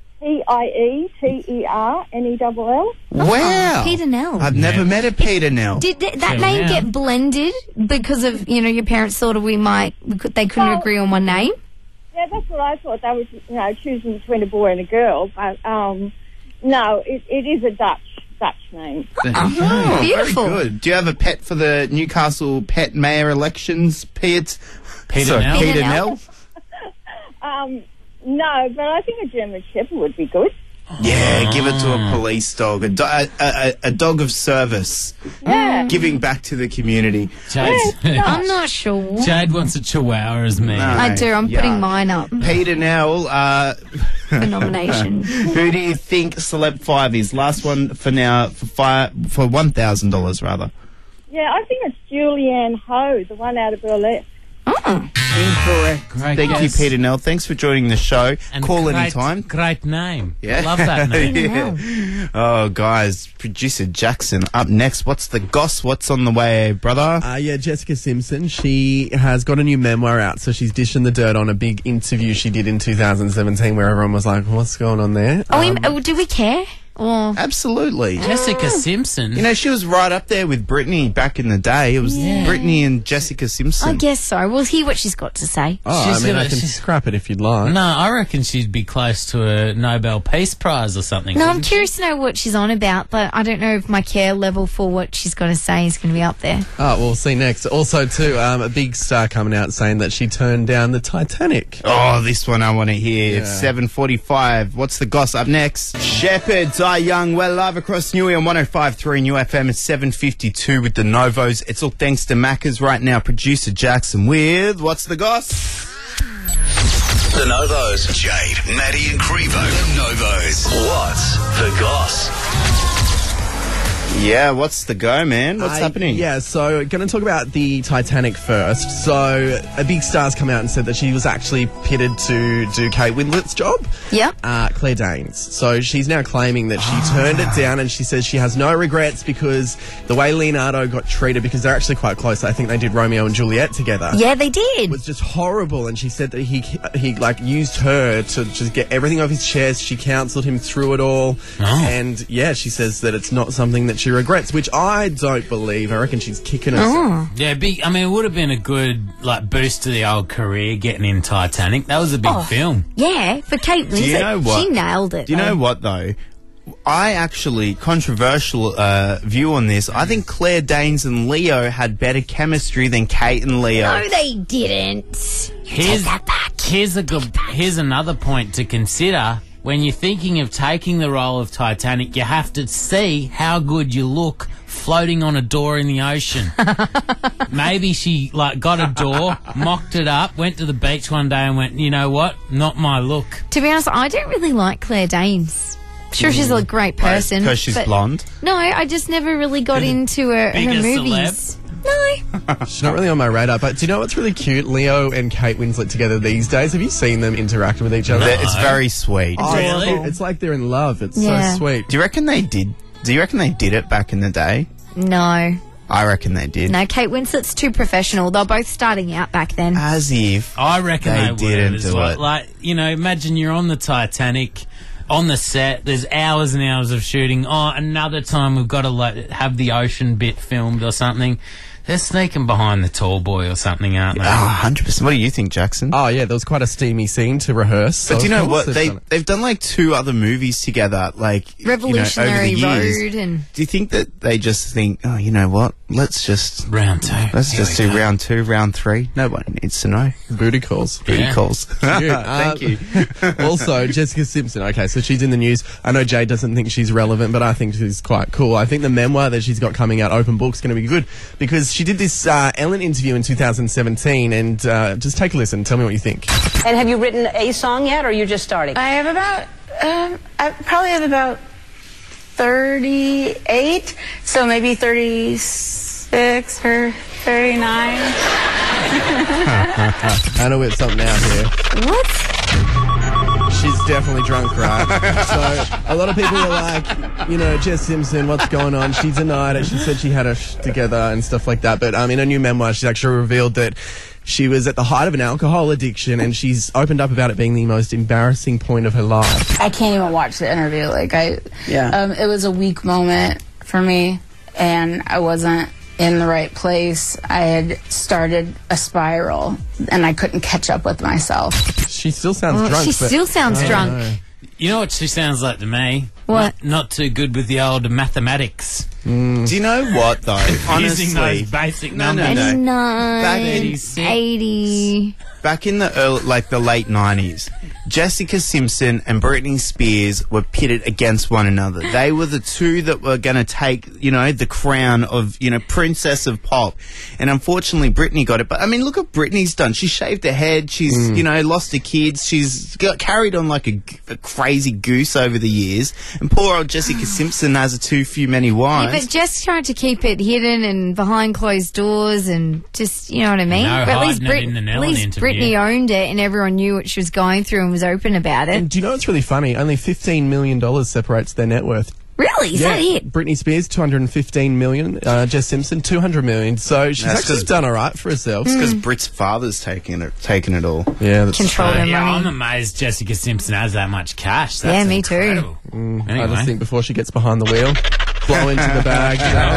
P: PieterNell.
D: Wow.
E: Peter Nell.
D: I've never met a Peter Nell.
E: Did that name get blended because of, your parents thought they couldn't agree on one name?
P: Yeah, that's what I thought. They were, choosing between a boy and a girl. But, no, it is a Dutch name.
D: Oh,
E: beautiful.
D: Very good. Do you have a pet for the Newcastle pet mayor elections, Peter
F: Nell?
D: Peter Nell?
P: No, but I think a German Shepherd would be good.
D: Yeah, give it to a police dog, a dog of service, giving back to the community.
E: I'm not sure.
F: Jade wants a Chihuahua as me.
D: No.
E: I do. I'm putting mine up
D: Peter Nell,
E: for nomination.
D: who do you think Celeb 5 is? Last one for now, for $1,000 rather.
P: Yeah, I think it's Julianne Ho, the one out of Burlesque.
E: Oh.
D: Incorrect.
F: Great
D: Thank
F: guess.
D: you, Peter Nell. Thanks for joining the show.
F: And
D: Call
F: great,
D: anytime.
F: Great name.
D: Yeah.
F: Love that name.
D: Yeah. Oh, guys, producer Jackson up next. What's the goss? What's on the way, brother?
H: Jessica Simpson. She has got a new memoir out, so she's dishing the dirt on a big interview she did in 2017 where everyone was like, what's going on there?
E: Do we care? Or
D: Absolutely.
F: Jessica Simpson.
D: She was right up there with Britney back in the day. It was Britney and Jessica Simpson.
E: I guess so. We'll hear what she's got to say.
H: I can scrap it if you'd like.
F: No, I reckon she'd be close to a Nobel Peace Prize or something.
E: No, I'm curious to know what she's on about, but I don't know if my care level for what she's got to say is going to be up there.
H: Oh, we'll see next. Also, too, a big star coming out saying that she turned down the Titanic.
D: Oh, this one I want to hear.
H: Yeah.
D: It's 7:45. What's the goss up next? Shepherd, Die Young. We're live across Newey on 105.3 New FM. It's 7:52 with the Novos. It's all thanks to Macca's right now. Producer Jackson with What's the Goss?
A: The Novos. Jade, Maddie and Crevo. The Novos. What's the goss?
D: Yeah, what's the go, man? What's happening?
H: Yeah, so going to talk about the Titanic first. So a big star's come out and said that she was actually pitted to do Kate Winslet's job.
E: Yep.
H: Claire Danes. So she's now claiming that she turned it down, and she says she has no regrets because the way Leonardo got treated, because they're actually quite close. I think they did Romeo and Juliet together.
E: Yeah, they did.
H: Was just horrible, and she said that he used her to just get everything off his chest. She counselled him through it all, and yeah, she says that it's not something that she regrets, which I don't believe. I reckon she's kicking herself.
F: Yeah, big. I mean, it would have been a good boost to the old career getting in Titanic. That was a big film.
E: Yeah, for Kate Winslet,
D: Do you know what?
E: she nailed it.
D: Do you know what, though? I actually, controversial view on this, I think Claire Danes and Leo had better chemistry than Kate and Leo.
E: No, they didn't.
F: Here's another point to consider. When you're thinking of taking the role of Titanic, you have to see how good you look floating on a door in the ocean. Maybe she got a door, mocked it up, went to the beach one day and went, you know what, not my look.
E: To be honest, I don't really like Claire Danes. Sure, she's a great person.
D: Because she's
E: but
D: blonde?
E: No, I just never really got into her movies. No.
H: She's not really on my radar, but do you know what's really cute? Leo and Kate Winslet together these days. Have you seen them interact with each other?
D: It's very sweet.
H: Oh,
F: Really?
H: It's like they're in love. It's
E: Yeah.
H: so sweet.
D: Do you reckon they did it back in the day?
E: No.
D: I reckon they did.
E: No, Kate Winslet's too professional. They're both starting out back then.
D: As if
F: I reckon they
D: didn't
F: would as
D: do
F: well.
D: it.
F: Like, you know, imagine you're on the Titanic, on the set, there's hours and hours of shooting. Oh, another time we've got to have the ocean bit filmed or something. They're sneaking behind the tall boy or something, aren't they?
D: Oh, 100%. What do you think, Jackson?
H: Oh, yeah, there was quite a steamy scene to rehearse.
D: But
H: so
D: do you know
H: of
D: what?
H: course
D: They've done like 2 other movies together, like
E: Revolutionary
D: you know, over the years.
E: Road and...
D: Do you think that they just think, oh, you know what? Let's just...
F: Round 2.
D: Let's just do round 2, round 3. Nobody needs to know.
H: Booty calls.
D: Booty calls.
H: Thank you. Also, Jessica Simpson. Okay, so she's in the news. I know Jade doesn't think she's relevant, but I think she's quite cool. I think the memoir that she's got coming out, Open Book, is going to be good because she did this Ellen interview in 2017, and just take a listen. Tell me what you think.
Q: And have you written a song yet, or are you just starting?
R: I have about, I probably have about 38, so maybe 36 or 39.
H: Anna whipped something out here.
E: What?
H: She's definitely drunk, right? So a lot of people are like, you know, Jess Simpson, what's going on? She denied it. She said she had us together and stuff like that. But in her new memoir, she's actually revealed that she was at the height of an alcohol addiction, and she's opened up about it being the most embarrassing point of her life.
R: I can't even watch the interview. Like, it was a weak moment for me, and I wasn't in the right place. I had started a spiral, and I couldn't catch up with myself.
H: She still sounds drunk.
E: She still sounds drunk.
F: You know what she sounds like to me?
E: What?
F: Not too good with the old mathematics.
D: Do you know what, though? Honestly,
F: Using those basic numbers.
E: 89,
D: Back in-
E: 80.
D: Back in the the late 90s, Jessica Simpson and Britney Spears were pitted against one another. They were the two that were going to take, you know, the crown of, you know, princess of pop. And unfortunately, Britney got it. But, I mean, look what Britney's done. She shaved her head. She's, you know, lost her kids. She's got carried on like a crazy goose over the years. And poor old Jessica Simpson has a too few many wives.
E: Yeah, but Jess tried to keep it hidden and behind closed doors and just, you know what I mean?
F: No,
E: but at least,
F: hiding it in the Ellen interview.
E: Britney owned it and everyone knew what she was going through and was open about it.
H: And do you know what's really funny? Only $15 million separates their net worth.
E: Really? Is that it?
H: Britney Spears, $215 million. Jess Simpson, $200 million. So she's actually done all right for herself.
D: It's because Brit's father's taken it all.
H: Yeah, that's
E: Control their
F: Yeah,
E: money.
F: I'm amazed Jessica Simpson has that much cash. That's
E: Yeah, me too.
F: incredible.
H: I
F: Anyway.
H: just think before she gets behind the wheel, blow into the bag.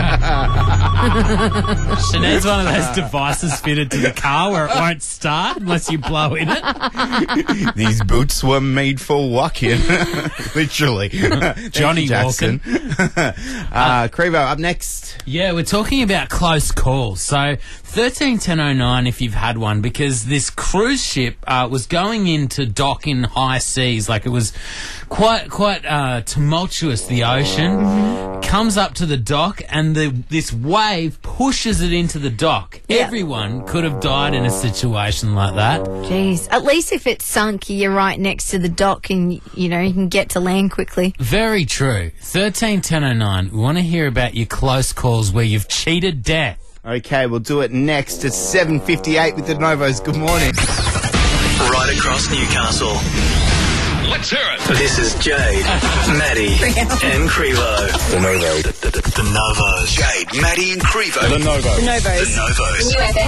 F: She needs one of those devices fitted to the car where it won't start unless you blow in it.
D: These boots were made for walking. Literally.
F: Johnny
D: Jackson. Crevo, up next.
F: Yeah, we're talking about close calls. So 131009 if you've had one, because this cruise ship was going into dock in high seas. Like, it was quite tumultuous, the ocean. Comes up to the dock and this wave pushes it into the dock.
E: Yeah.
F: Everyone could have died in a situation like that.
E: Jeez. At least if it's sunk, you're right next to the dock and, you know, you can get to land quickly.
F: Very true. 131009, we want to hear about your close calls where you've cheated death.
D: Okay, we'll do it next at 7:58 with the Novos. Good morning.
A: Right across Newcastle.
B: Let's hear it.
A: This is Jade, Maddie, and Crevo. The Novo. The Novos. Jade, Maddie, and Crevo. The Novo.
C: The Novos.
A: The Novos.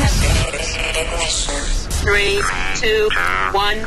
C: Three, two, one.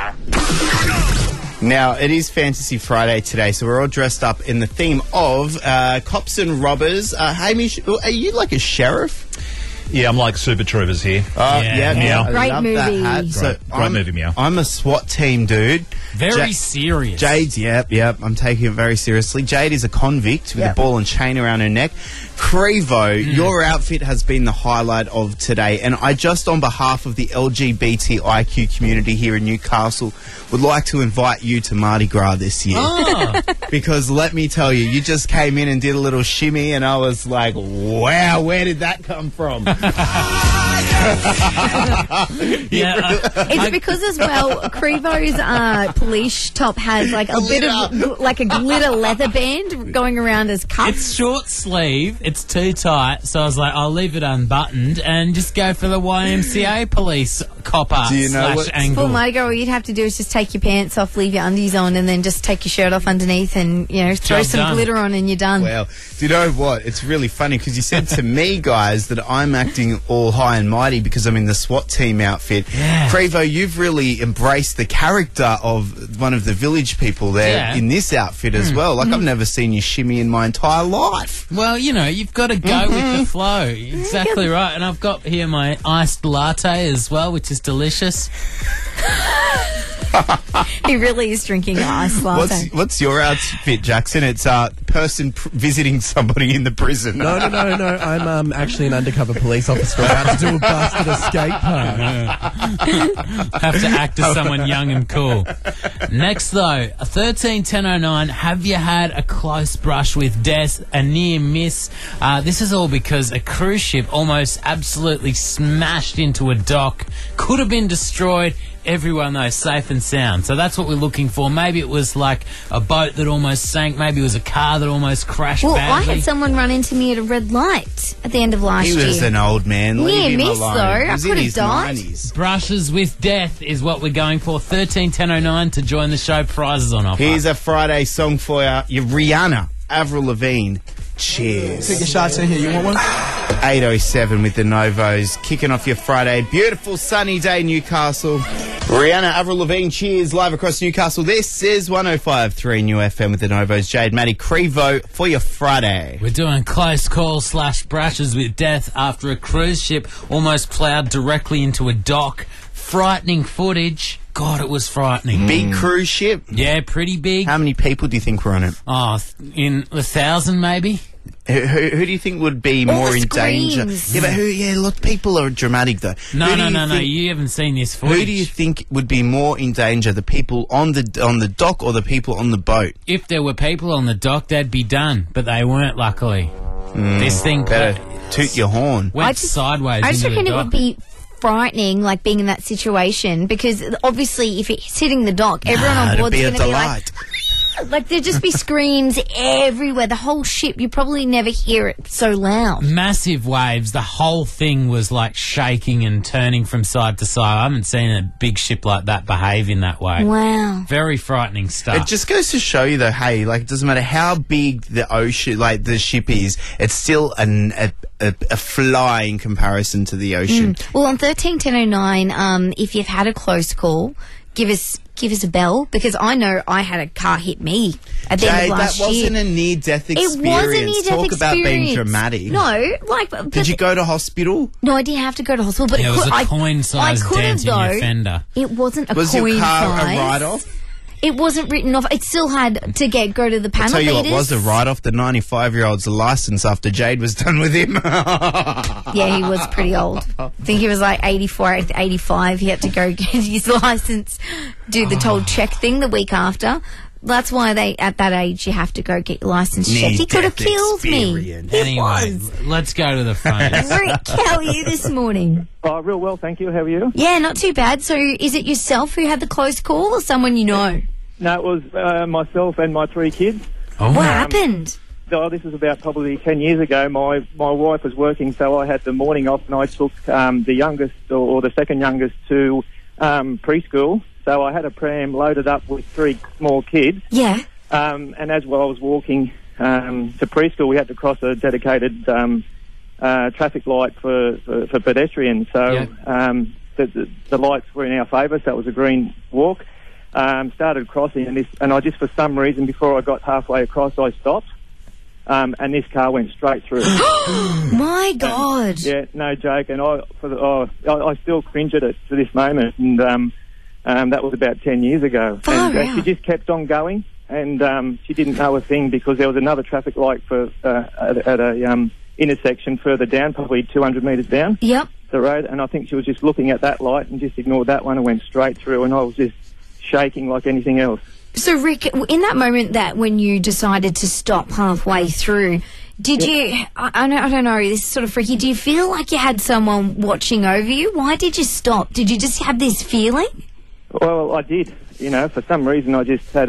D: Now, it is Fantasy Friday today, so we're all dressed up in the theme of cops and robbers. Hamish, are you like a sheriff?
J: Yeah, I'm like Super Troopers here.
D: Yeah,
J: Meow.
D: I
E: Great
D: love
E: movie.
D: that hat.
J: Great movie, Meow.
D: I'm a SWAT team dude.
F: Very serious.
D: Jade's, yep. I'm taking it very seriously. Jade is a convict with a ball and chain around her neck. Crevo, your outfit has been the highlight of today, and I just, on behalf of the LGBTIQ community here in Newcastle, would like to invite you to Mardi Gras this year.
F: Oh.
D: Because let me tell you, you just came in and did a little shimmy, and I was like, wow, where did that come from?
E: It's because as well, Crevo's police top has like a bit of like a glitter leather band going around his cuff.
F: It's short sleeve. It's too tight. So I was like, I'll leave it unbuttoned and just go for the YMCA police copper
D: Do you know
F: slash
D: what-
F: angle.
E: For Mardi Gras, all you'd have to do is just take your pants off, leave your undies on, and then just take your shirt off underneath and, you know, throw
F: Job
E: some
F: done.
E: glitter on and you're done.
D: Well, do you know what? It's really funny because you said to me, guys, that I'm acting all high and mighty because I'm in the SWAT team outfit.
F: Yeah.
D: Crevo, you've really embraced the character of one of the village people there
F: Yeah.
D: in this outfit as well. Like, I've never seen you shimmy in my entire life.
F: Well, you know, you've got to go with the flow. Exactly right. And I've got here my iced latte as well, which is delicious.
E: He really is drinking ice latte.
D: What's your outfit, Jackson? It's person visiting somebody in the prison.
H: No. I'm actually an undercover police officer about to do a busted escape part.
F: Have to act as someone young and cool. Next, though, 131009. Have you had a close brush with death, a near miss? This is all because a cruise ship almost absolutely smashed into a dock. Could have been destroyed. Everyone, though, safe and sound. So that's what we're looking for. Maybe it was like a boat that almost sank. Maybe it was a car that almost crashed
E: Well,
F: badly.
E: I had someone run into me at a red light at the end of last year.
D: He was an old man.
E: Near
D: Leave him
E: miss,
D: alone.
E: though.
D: He
E: I
D: was
E: could
D: in
E: have
D: his
E: died.
D: 90s.
F: Brushes with death is what we're going for. 131009 to join the show. Prizes on offer.
D: Here's a Friday song for you. Your Rihanna, Avril Lavigne. Cheers.
S: Take your shots in here. You want one?
D: 8:07 with the Novos, kicking off your Friday. Beautiful sunny day, Newcastle. Rihanna, Avril Lavigne, cheers, live across Newcastle. This is 105.3 New FM with the Novos. Jade, Matty, Crevo for your Friday.
F: We're doing close call / brushes with death after a cruise ship almost ploughed directly into a dock. Frightening footage. God, it was frightening.
D: Big cruise ship?
F: Yeah, pretty big.
D: How many people do you think were on it?
F: Oh, in 1,000 maybe.
D: Who do you think would be
E: All
D: more
E: the
D: in danger?
E: screens.
D: Yeah, but who? Yeah, look, people are dramatic though.
F: No,
D: Who do
F: no.
D: think-
F: You haven't seen this footage.
D: Who do you think would be more in danger? The people on the dock or the people on the boat?
F: If there were people on the dock, they'd be done, but they weren't. Luckily, this thing
D: Better toot your horn.
F: went sideways.
E: I just
F: into
E: reckon
F: the
E: it
F: dock.
E: would be frightening, like being in that situation, because obviously if it's hitting the dock, everyone on
D: it'd
E: board's
D: be a
E: going to be
D: delight.
E: like there'd just be screams everywhere. The whole ship, you probably never hear it so loud.
F: Massive waves. The whole thing was like shaking and turning from side to side. I haven't seen a big ship like that behave in that way.
E: Wow.
F: Very frightening stuff.
D: It just goes to show you, though, hey, like, it doesn't matter how big the ocean, like, the ship is, it's still a fly in comparison to the ocean.
E: Well, on 131009, if you've had a close call, give us a bell, because I know I had a car hit me at the end
D: Jade,
E: of last
D: that
E: year.
D: wasn't a near-death experience.
E: It was a near-death
D: Talk
E: experience.
D: about being dramatic.
E: No, like... but
D: Did you go to hospital?
E: No, I didn't have to go to hospital, but
F: There was a
E: I
F: coin-sized
E: could have,
F: dent in your
E: though.
F: fender.
E: It wasn't a
D: Was
E: coin
D: your car
E: size.
D: a write-off?
E: It wasn't written off. It still had to go to the panel
D: I'll tell you what
E: beaters.
D: was a write-off. The 95-year-old's license after Jade was done with him.
E: Yeah, he was pretty old. I think he was like 84, 85. He had to go get his license, do the toll check thing the week after. That's why at that age, you have to go get your license checked. He could have killed me.
F: Anyway, let's go to the phone.
E: Rick, how are you this morning?
G: Real well, thank you. How are you?
E: Yeah, not too bad. So is it yourself who had the close call or someone you know?
G: No, it was myself and my 3 kids.
F: Oh.
E: What happened?
G: This was about probably 10 years ago. My wife was working, so I had the morning off, and I took the youngest or the second youngest to preschool. So I had a pram loaded up with 3 small kids.
E: Yeah.
G: And as I was walking to preschool, we had to cross a dedicated traffic light for pedestrians. So the lights were in our favour, so it was a green walk. Started crossing, and I just, for some reason, before I got halfway across, I stopped. And this car went straight through.
E: My God!
G: Yeah, no joke. And I still cringe at it to this moment. And that was about 10 years ago. And she just kept on going, and she didn't know a thing, because there was another traffic light at a intersection further down, probably 200 metres down the road. And I think she was just looking at that light and just ignored that one and went straight through. And I was just shaking like anything else.
E: So, Rick, in that moment that when you decided to stop halfway through, did you, I don't know, this is sort of freaky, do you feel like you had someone watching over you? Why did you stop? Did you just have this feeling?
G: Well, I did. For some reason I just had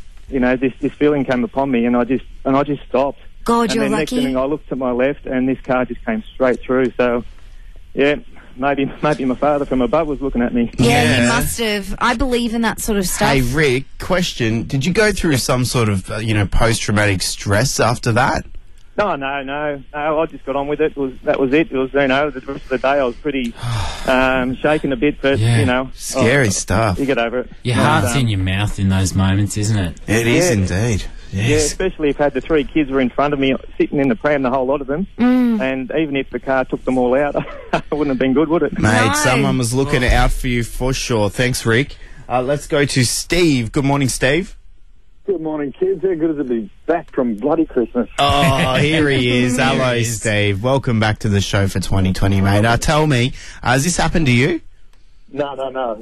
G: this feeling came upon me, and I just stopped.
E: God,
G: and
E: you're
G: then
E: lucky.
G: Next thing I looked to my left, and this car just came straight through. So, yeah, maybe my father from above was looking at me.
E: Yeah, he must have. I believe in that sort of stuff.
D: Hey, Rick, question. Did you go through some sort of, post-traumatic stress after that?
G: No, I just got on with it. That was it. It was, the rest of the day I was pretty shaken a bit, but,
D: Scary stuff.
G: You get over it.
F: Your heart's in your mouth in those moments, isn't it?
D: It is indeed. Yes.
G: Yeah, especially if had the 3 kids were in front of me, sitting in the pram, the whole lot of them. And even if the car took them all out, it wouldn't have been good, would it?
D: Mate, someone was looking out for you for sure. Thanks, Rick. Let's go to Steve. Good morning, Steve.
S: Good morning, kids. How good is it to be back from bloody Christmas?
D: Oh, here he is. Hello, Steve. Welcome back to the show for 2020, mate. Tell me, has this happened to you?
S: No.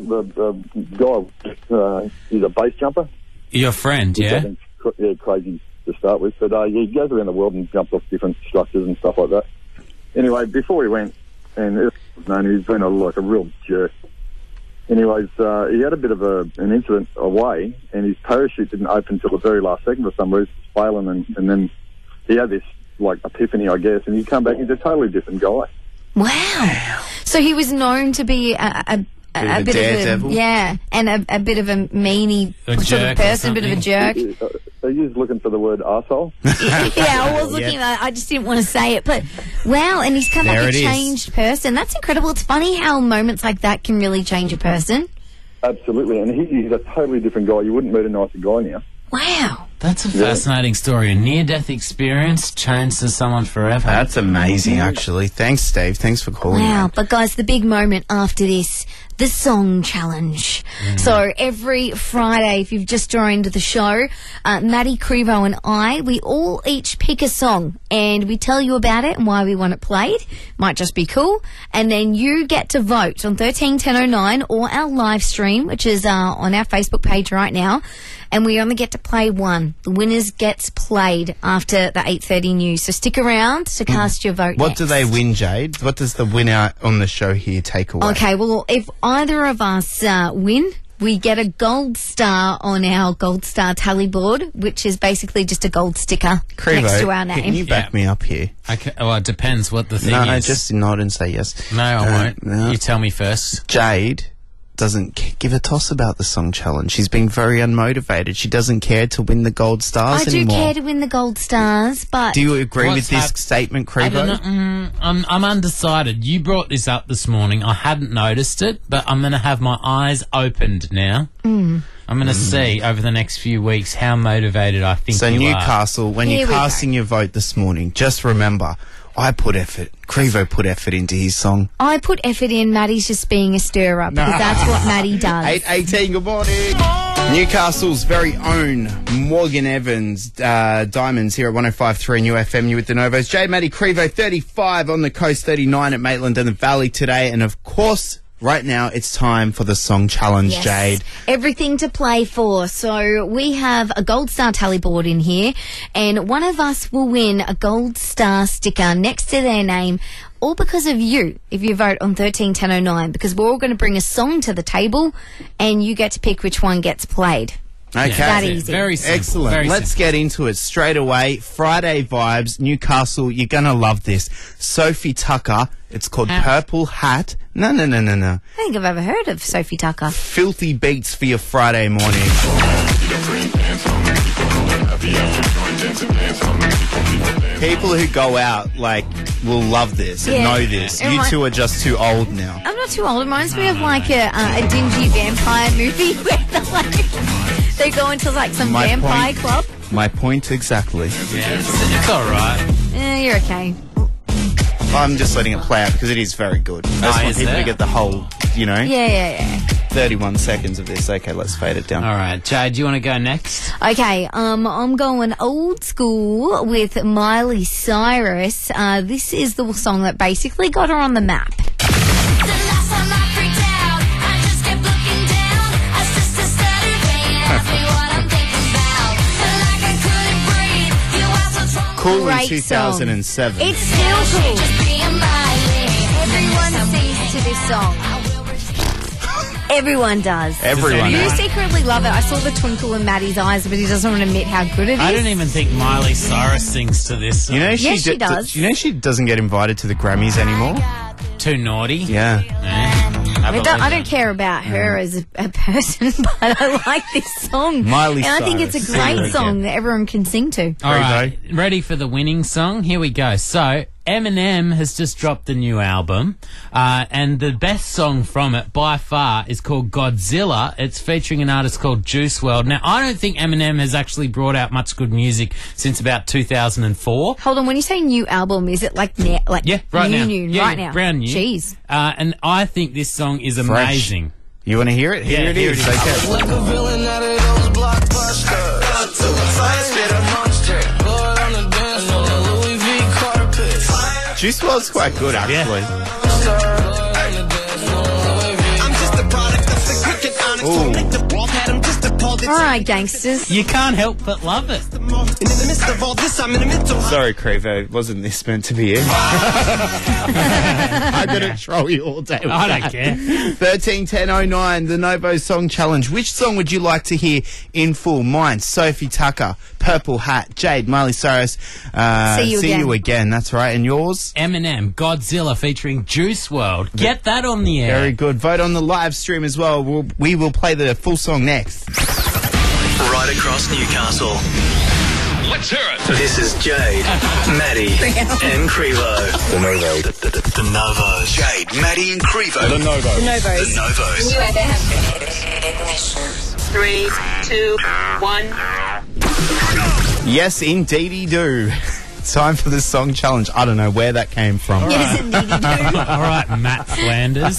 S: The guy, he's a base jumper.
F: Your friend, yeah?
S: Yeah, crazy to start with. But he goes around the world and jumps off different structures and stuff like that. Anyway, before he went, and it was known, he's been a real jerk. Anyways, he had a bit of an incident away, and his parachute didn't open until the very last second for some reason. It was failing, and then he had this, epiphany, I guess, and he'd come back, he's a totally different guy.
E: Wow. So he was known to be a bit of a bit of a meanie sort of person, a bit of a jerk.
S: Are you looking for the word arsehole?
E: Yeah, I was looking at it. I just didn't want to say it. But, wow, and he's kind of like a changed person. That's incredible. It's funny how moments like that can really change a person.
S: Absolutely, and he's a totally different guy. You wouldn't meet a nicer guy now.
E: Wow.
F: That's a fascinating story. A near-death experience changed to someone forever.
D: That's amazing, actually. Thanks, Steve. Thanks for calling.
E: Wow. But, guys, the big moment after this, the song challenge. So every Friday, if you've just joined the show, Maddie, Crevo and I, we all each pick a song and we tell you about it and why we want it played. Might just be cool. And then you get to vote on 131009 or our live stream, which is on our Facebook page right now. And we only get to play one. The winners gets played after the 8:30 news. So stick around to cast your vote.
D: What do they win, Jade? What does the winner on the show here take away?
E: Okay, well, if either of us win, we get a gold star on our gold star tally board, which is basically just a gold sticker next to our name.
D: Can you back me up here?
F: Okay. Well, it depends what the thing is.
D: No, just nod and say yes.
F: No, I won't.
D: No.
F: You tell me first.
D: Jade doesn't give a toss about the song challenge. She's being very unmotivated. She doesn't care to win the gold stars anymore.
E: I do care to win the gold stars, but...
D: Do you agree with this statement, Crevo?
F: I don't know. I'm undecided. You brought this up this morning. I hadn't noticed it, but I'm going to have my eyes opened now. I'm going to see over the next few weeks how motivated I think you are.
D: So Newcastle, when you're casting your vote this morning, just remember... I put effort. Crevo put effort into his song.
E: I put effort in. Maddie's just being a stirrer because that's what Maddie does.
D: 8:18, good morning. Newcastle's very own Morgan Evans Diamonds here at 105.3 New FM. You with the Novos. Jade, Maddie, Crevo, 35 on the coast, 39 at Maitland and the Valley today. And of course... right now, it's time for the song challenge,
E: yes.
D: Jade.
E: Everything to play for. So we have a gold star tally board in here, and one of us will win a gold star sticker next to their name, all because of you, if you vote on 131009, because we're all going to bring a song to the table, and you get to pick which one gets played.
D: Okay.
E: That easy.
F: Very simple.
D: Excellent.
F: Very
D: Let's get into it straight away. Friday vibes. Newcastle, you're going to love this. Sophie Tucker. It's called Purple Hat. No.
E: I don't think I've ever heard of Sophie Tucker.
D: Filthy beats for your Friday morning. People who go out, will love this and know this. You two are just too old now.
E: I'm not too old. It reminds me of a dingy vampire movie where they go into some vampire club.
D: My point exactly.
F: Yeah, it's all right.
E: You're okay.
D: I'm just letting it play out because it is very good. I just want people to get the whole,
E: Yeah.
D: 31 seconds of this. Okay, let's fade it down.
F: All right, Jade, do you want to go next?
E: Okay, I'm going old school with Miley Cyrus. This is the song that basically got her on the map.
D: Cool
E: Great
D: in 2007.
E: It's still cool. Everyone sings to this song. Everyone does.
D: Everyone.
E: You secretly love it. I saw the twinkle in Maddie's eyes, but he doesn't want to admit how good it is.
F: I don't even think Miley Cyrus sings to this song.
E: Yes, she does.
D: You know she doesn't get invited to the Grammys anymore?
F: Too naughty.
D: Yeah.
E: I don't care about her as a person, but I like this song.
D: Miley
E: and I think it's a great song that everyone can sing to.
F: All right, ready for the winning song? Here we go. So, Eminem has just dropped a new album, and the best song from it, by far, is called Godzilla. It's featuring an artist called Juice WRLD. Now, I don't think Eminem has actually brought out much good music since about 2004.
E: Hold on, when you say new album, is it like
F: right now?
E: Right
F: Yeah,
E: now?
F: brand new.
E: Jeez.
F: And I think this song is amazing.
D: You want to hear it? Here it is. Okay.
T: Like a villain out of those blockbusters.
D: Juice WRLD's quite good, actually.
E: All right, gangsters.
F: You can't help but love it.
D: Sorry, Crevo. Wasn't this meant to be it? I'm going to troll you all day with
F: I don't care.
D: 131009, the Novo Song Challenge. Which song would you like to hear in full? Mine, Sophie Tucker, Purple Hat, Jade, Miley Cyrus. See you again. That's right. And yours?
F: Eminem, Godzilla featuring Juice WRLD. Get that on the air.
D: Very good. Vote on the live stream as well. We will play the full song next.
A: Right across Newcastle.
B: Let's hear it.
A: This is Jade, Maddie, and Crevo. The Novo. The Novo. Jade, Maddie, and Crevo. The Novo.
C: The Novos.
A: The Novos.
C: New FM. 3, 2, 1.
D: Yes, indeedy do. Time for the song challenge. I don't know where that came from.
E: Yes, indeedy do.
F: All right, Matt Flanders.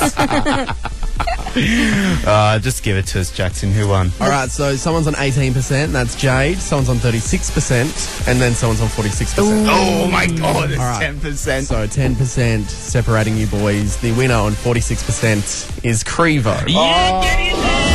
D: Just give it to us, Jackson. Who won?
H: All right, so someone's on 18%, that's Jade. Someone's on 36%, and then someone's on 46%.
D: Oh my God, it's 10%.
H: So 10% separating you boys. The winner on 46% is Crevo.
F: Yeah, get in there!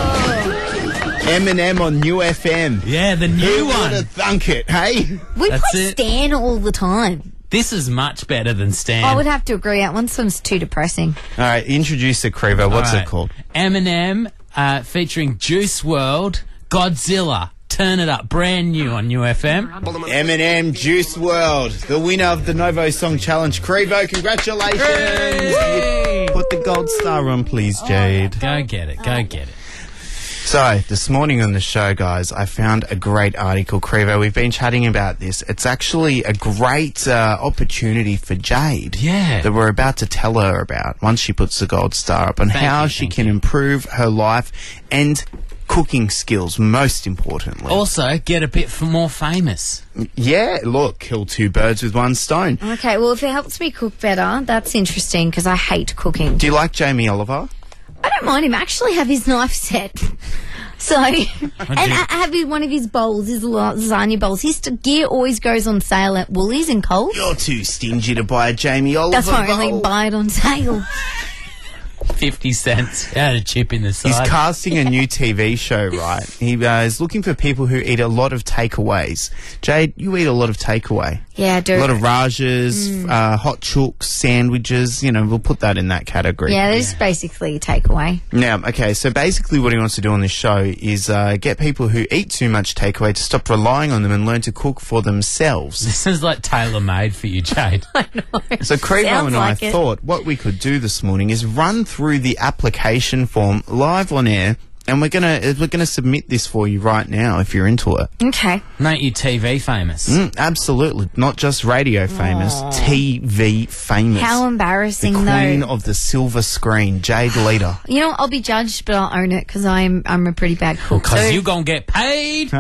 D: Eminem on New FM.
F: Yeah, the new
D: Who
F: one.
D: would have thunk it, hey?
E: We
F: That's
E: play
F: it.
E: Stan all the time.
F: This is much better than Stan.
E: I would have to agree. That one sounds too depressing.
D: All right, introduce the Crevo. What's
F: All right.
D: it called?
F: Eminem featuring Juice WRLD, Godzilla. Turn it up, brand new on New FM.
D: Eminem, Juice WRLD, the winner of the Novo Song Challenge. Crevo, congratulations!
F: Hey!
D: Put the gold star on, please, Jade.
F: Go get it, go get it.
D: So, this morning on the show, guys, I found a great article, Crevo. We've been chatting about this. It's actually a great opportunity for Jade.
F: Yeah.
D: That we're about to tell her about once she puts the gold star up on how she can improve her life and cooking skills, most importantly.
F: Also, get a bit more famous.
D: Yeah, look, kill two birds with one stone.
E: Okay, well, if it helps me cook better, that's interesting because I hate cooking.
D: Do you like Jamie Oliver?
E: I don't mind him. I actually have his knife set. So, and I have one of his bowls, his lasagna bowls. His gear always goes on sale at Woolies and Coles.
D: You're too stingy to buy a Jamie Oliver
E: That's why I
D: bowl.
E: only buy it on sale.
F: 50 cents. Had a chip in the side.
D: He's casting a new TV show, right? He is looking for people who eat a lot of takeaways. Jade, you eat a lot of takeaway.
E: Yeah, I do.
D: A lot of Rajas, hot chooks, sandwiches. You know, we'll put that in that category.
E: Yeah, that's basically takeaway.
D: Now, okay, so basically what he wants to do on this show is get people who eat too much takeaway to stop relying on them and learn to cook for themselves.
F: This is like tailor-made for you, Jade.
D: So Crevo
E: Sounds
D: and
E: like
D: I
E: it.
D: thought what we could do this morning is run through the application form live on air, and we're gonna submit this for you right now if you're into it.
E: Okay.
F: Make you TV famous.
D: Absolutely, not just radio famous, TV famous.
E: How embarrassing,
D: the queen
E: though.
D: of the silver screen, Jade Leader.
E: You know, I'll be judged, but I'll own it because I'm a pretty bad cook.
F: Because
E: so-
F: you gonna get paid.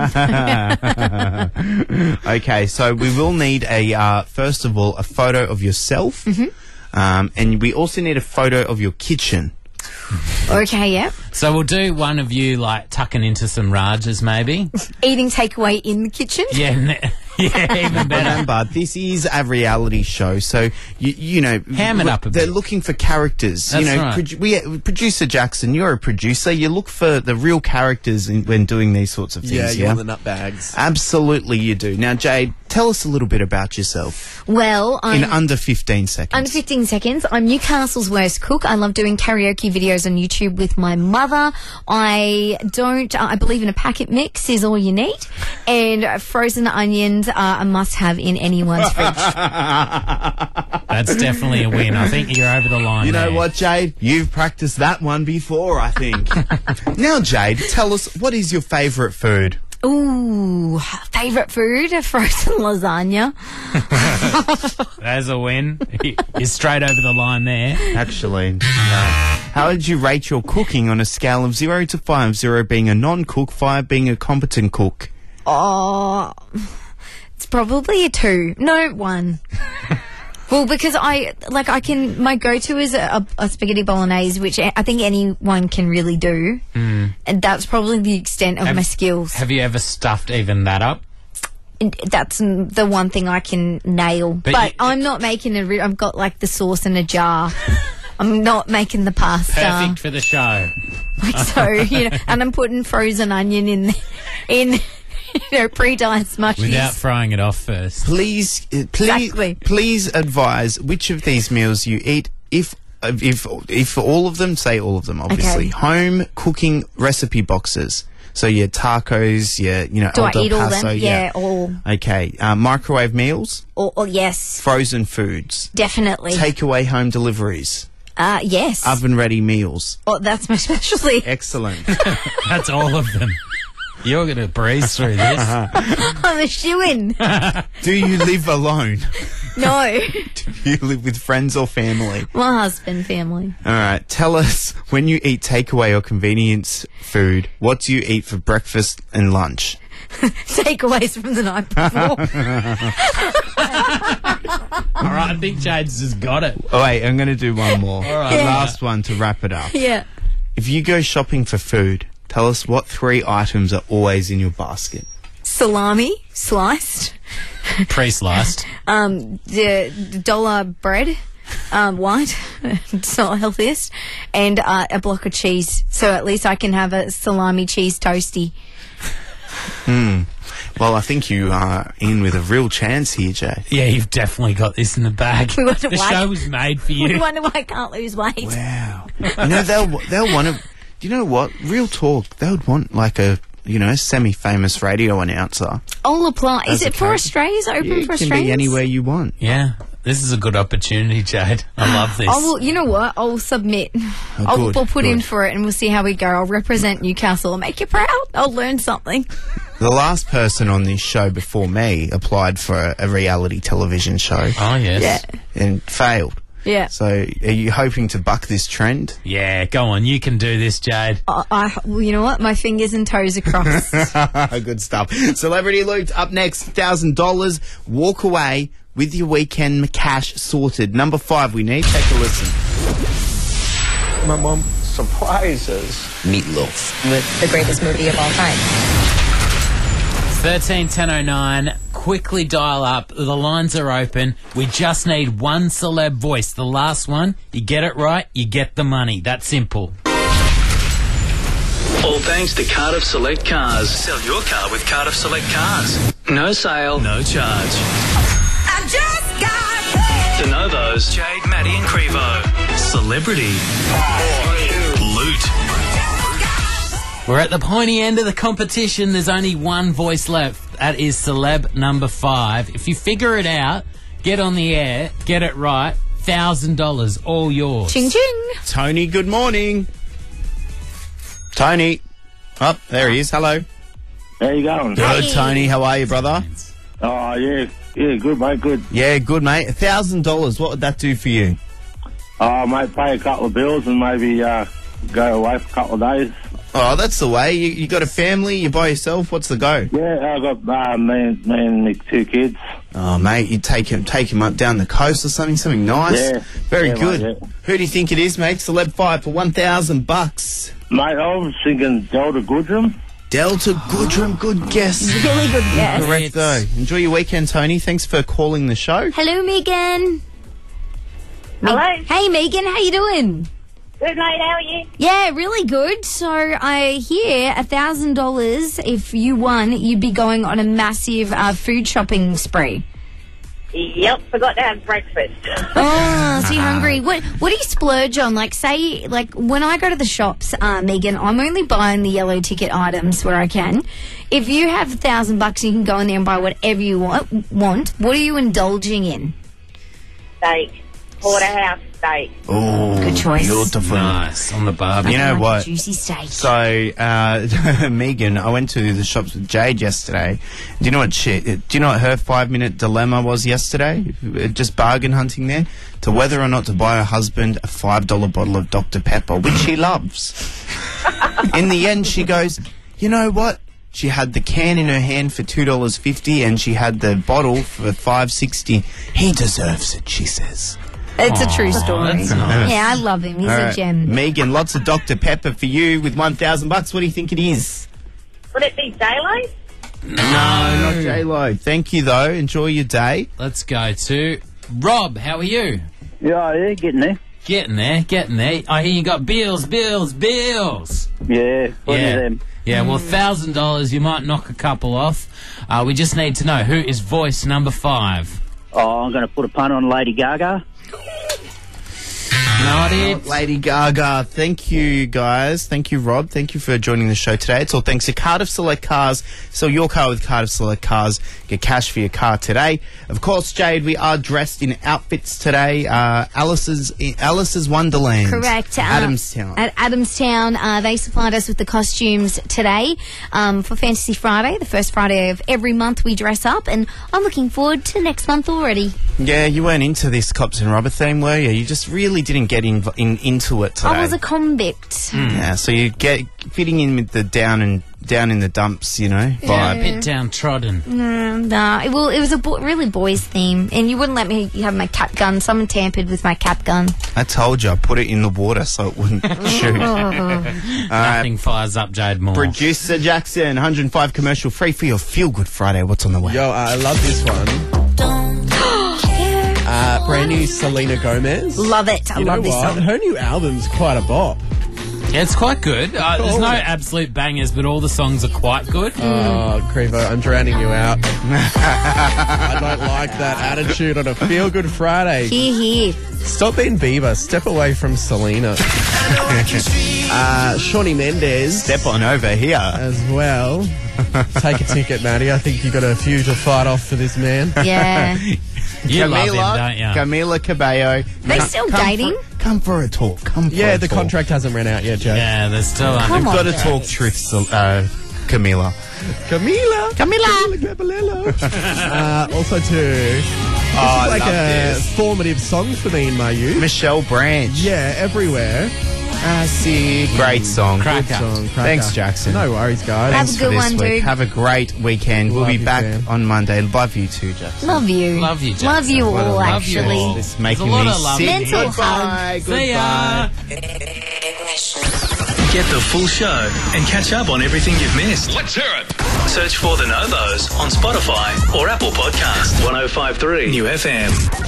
D: Okay, so we will need first of all, a photo of yourself, and we also need a photo of your kitchen.
E: Okay, yeah.
F: So we'll do one of you like tucking into some Rajas, maybe.
E: Eating takeaway in the kitchen.
F: Yeah, yeah, even better.
D: Remember, this is a reality show, so you know,
F: Ham it up a
D: they're
F: bit.
D: looking for characters.
F: That's
D: you know,
F: right.
D: producer Jackson, you're a producer. You look for the real characters when doing these sorts of things.
H: Yeah,
D: Yeah,
H: you want the nut bags.
D: Absolutely, you do. Now, Jade, tell us a little bit about yourself
E: Well,
D: in
E: I'm
D: under 15 seconds.
E: under 15 seconds. I'm Newcastle's worst cook. I love doing karaoke videos on YouTube with my mother. I believe in a packet mix is all you need, and frozen onions are a must-have in anyone's fridge.
F: That's That's definitely a win. I think you're over the line.
D: You know
F: there.
D: what, Jade? You've practiced that one before, I think. Now, Jade, tell us, what is your favourite food?
E: Ooh, favourite food? Frozen lasagna.
F: There's a win. You're straight over the line there.
D: Actually, no. How would you rate your cooking on a scale of 0 to 5? 0 being a non-cook, 5 being a competent cook.
E: Oh, it's probably a 2. No, 1. Well, because my go-to is a spaghetti bolognese, which I think anyone can really do. And that's probably the extent of my skills.
F: Have you ever stuffed even that up?
E: That's the one thing I can nail. But I'm not making I've got like the sauce in a jar. I'm not making the pasta.
F: Perfect for the show.
E: And I'm putting frozen onion in pre-diced mushies.
F: Without frying it off first.
D: Please advise which of these meals you eat. If all of them, say all of them, obviously. Okay. Home cooking recipe boxes. So your tacos, your
E: Do
D: El
E: I
D: Del
E: eat all
D: Paso,
E: them? Yeah, all.
D: Okay. Microwave meals?
E: Yes.
D: Frozen foods?
E: Definitely.
D: Takeaway home deliveries?
E: Yes.
D: Oven-ready meals?
E: Oh, that's my specialty.
D: Excellent.
F: That's all of them. You're going to breeze through this.
E: I'm a shoo-in.
D: Do you live alone?
E: No.
D: Do you live with friends or family?
E: My husband, family.
D: All right. Tell us, when you eat takeaway or convenience food, what do you eat for breakfast and lunch?
E: Takeaways from the night before.
F: All right, I think Jade's just got it.
D: Oh, wait, I'm going to do one more.
F: All right.
D: The last one to wrap it up.
E: Yeah.
D: If you go shopping for food, tell us what 3 items are always in your basket.
E: Salami, sliced.
F: Pre-sliced.
E: The dollar bread, white. It's not healthiest. And a block of cheese. So at least I can have a salami cheese toasty.
D: Well, I think you are in with a real chance here, Jay.
F: Yeah, you've definitely got this in the bag. The show was made for you.
E: We wonder why I can't lose weight.
D: Wow. They'll want to... Do you know what? Real talk. They would want like a, semi-famous radio announcer.
E: I'll apply. Is it for Australia? Is it open for Australians?
D: It can be anywhere you want.
F: Yeah. This is a good opportunity, Jade. I love this.
E: You know what? I'll submit. I'll put in for it and we'll see how we go. I'll represent Newcastle and make you proud. I'll learn something.
D: The last person on this show before me applied for a reality television show.
F: Oh, yes.
E: Yeah.
D: And failed.
E: Yeah.
D: So, are you hoping to buck this trend?
F: Yeah, go on. You can do this, Jade.
E: Well, you know what? My fingers and toes are crossed.
D: Good stuff. Celebrity Loot up next. $1,000. Walk away with your weekend cash sorted. Number 5 we need. Take a listen.
N: My mom surprises.
O: Meatloaf. The greatest movie of all time.
F: 131009. Quickly dial up. The lines are open. We just need one celeb voice. The last one, you get it right, you get the money. That's simple.
A: All thanks to Cardiff Select Cars. Sell your car with Cardiff Select Cars. No sale, no charge.
O: I just got
A: De Novo's Jade, Maddie and Crevo. Celebrity Loot.
F: We're at the pointy end of the competition. There's only one voice left. That is celeb number 5. If you figure it out, get on the air, get it right, $1,000, all yours.
E: Ching ching.
D: Tony, good morning. Tony. Oh, there he is. Hello.
U: How you going?
D: Good, Tony. How are you, brother?
U: Oh, yeah, good, mate, good.
D: Yeah, good, mate. $1,000. What would that do for you?
U: Mate, pay a couple of bills and maybe go away for a couple of days.
D: Oh, that's the way. You got a family? You by yourself? What's the go?
U: Yeah, I've got me and my 2 kids.
D: Oh, mate, you take him up down the coast or something nice.
U: Yeah.
D: Very good.
U: Mate, yeah.
D: Who do you think it is, mate? Celeb 5 for $1,000.
U: Mate, I was thinking Delta Goodrum.
D: Delta Goodrum, good guess.
E: Really good guess.
D: Correct, though. Enjoy your weekend, Tony. Thanks for calling the show.
E: Hello, Megan.
P: Hello.
E: Hey, Megan. How you doing?
P: Good, mate. How are you?
E: Yeah, really good. So I hear $1,000. If you won, you'd be going on a massive food shopping spree.
P: Yep, forgot to have breakfast.
E: Oh, so you're hungry. What do you splurge on? Like, say, when I go to the shops, Megan, I'm only buying the yellow ticket items where I can. If you have $1,000, you can go in there and buy whatever you want. What are you indulging in?
P: Steak.
C: porterhouse steak.
D: Oh,
E: good choice.
D: Beautiful.
F: Nice on the barbie.
D: You know
E: like
D: what?
E: Juicy steak.
D: So, Megan, I went to the shops with Jade yesterday. Do you know what her 5-minute dilemma was yesterday? Just bargain hunting there to whether or not to buy her husband a $5 bottle of Dr. Pepper, which he loves. In the end, she goes, you know what? She had the can in her hand for $2.50 and she had the bottle for $5.60. He deserves it, she says.
E: It's a true story.
F: That's nice.
E: Yeah, I love him. He's
D: All
E: a
D: right.
E: gem.
D: Megan, lots of Dr. Pepper for you with $1,000. What do you think it is?
C: Would it be J-Lo?
D: No, not J-Lo. Thank you, though. Enjoy your day.
F: Let's go to Rob. How are you?
U: Yeah, getting there.
F: Getting there. I hear you got bills.
U: Yeah, one of them.
F: Yeah, well, $1,000, you might knock a couple off. We just need to know, who is voice number 5?
U: Oh, I'm going to put a punt on Lady Gaga.
F: Not it.
D: Lady Gaga. Thank you, guys. Thank you, Rob. Thank you for joining the show today. It's all thanks to Cardiff Select Cars. Sell your car with Cardiff Select Cars. Get cash for your car today. Of course, Jade, we are dressed in outfits today. Alice's Wonderland.
E: Correct.
D: Adamstown.
E: At Adamstown, they supplied us with the costumes today for Fantasy Friday, the first Friday of every month we dress up, and I'm looking forward to next month already.
D: Yeah, you weren't into this Cops and Robber theme, were you? You just really didn't get into it today.
E: I was a convict.
D: Yeah, so you get fitting in with the down in the dumps, you know,
F: Yeah, a
D: vibe.
F: bit downtrodden.
E: No, it was a really boys theme, and you wouldn't let me have my cap gun. Someone tampered with my cap gun.
D: I told you, I put it in the water so it wouldn't shoot.
F: Nothing fires up Jade more.
D: Producer Jackson, 105 commercial free for your Feel Good Friday. What's on the way?
H: Yo, I love this one. Brand new Selena Gomez.
E: Love it. I love this song.
H: Her new album's quite a bop.
F: Yeah, it's quite good. There's no absolute bangers, but all the songs are quite good.
H: Oh, Crevo, I'm drowning you out. I don't like that attitude on a Feel Good Friday.
E: Here.
H: Stop being Bieber. Step away from Selena. Shawnee Mendes.
D: Step on over here.
H: As well. Take a ticket, Maddie. I think you got a few to fight off for this man.
E: Yeah.
F: You love him, don't you?
D: Camila Cabello.
E: They still dating?
D: Come for a talk.
H: Yeah, the contract hasn't run out yet, Joe.
F: Yeah, there's still
D: We've got to talk truth, Camila.
H: Camila. Also, too, this is like a formative song for me in my youth.
D: Michelle Branch.
H: Yeah, everywhere.
D: I see. Great song.
H: Good song.
D: Thanks, Jackson.
H: No worries, guys.
E: Have
D: Thanks
E: a good
D: for this
E: one,
D: week.
E: dude.
D: Have a great weekend. We'll be back on Monday. Love you too, Jackson.
E: Love you.
F: Love you, Jackson.
E: Love you all,
F: Love you
E: actually.
F: all.
D: It's making
F: There's a
D: me
F: lot of love.
D: sick.
E: Mental
D: Goodbye.
F: See ya.
A: Get the full show and catch up on everything you've missed.
B: Let's hear it.
A: Search for The Novos on Spotify or Apple Podcasts. 105.3 New FM.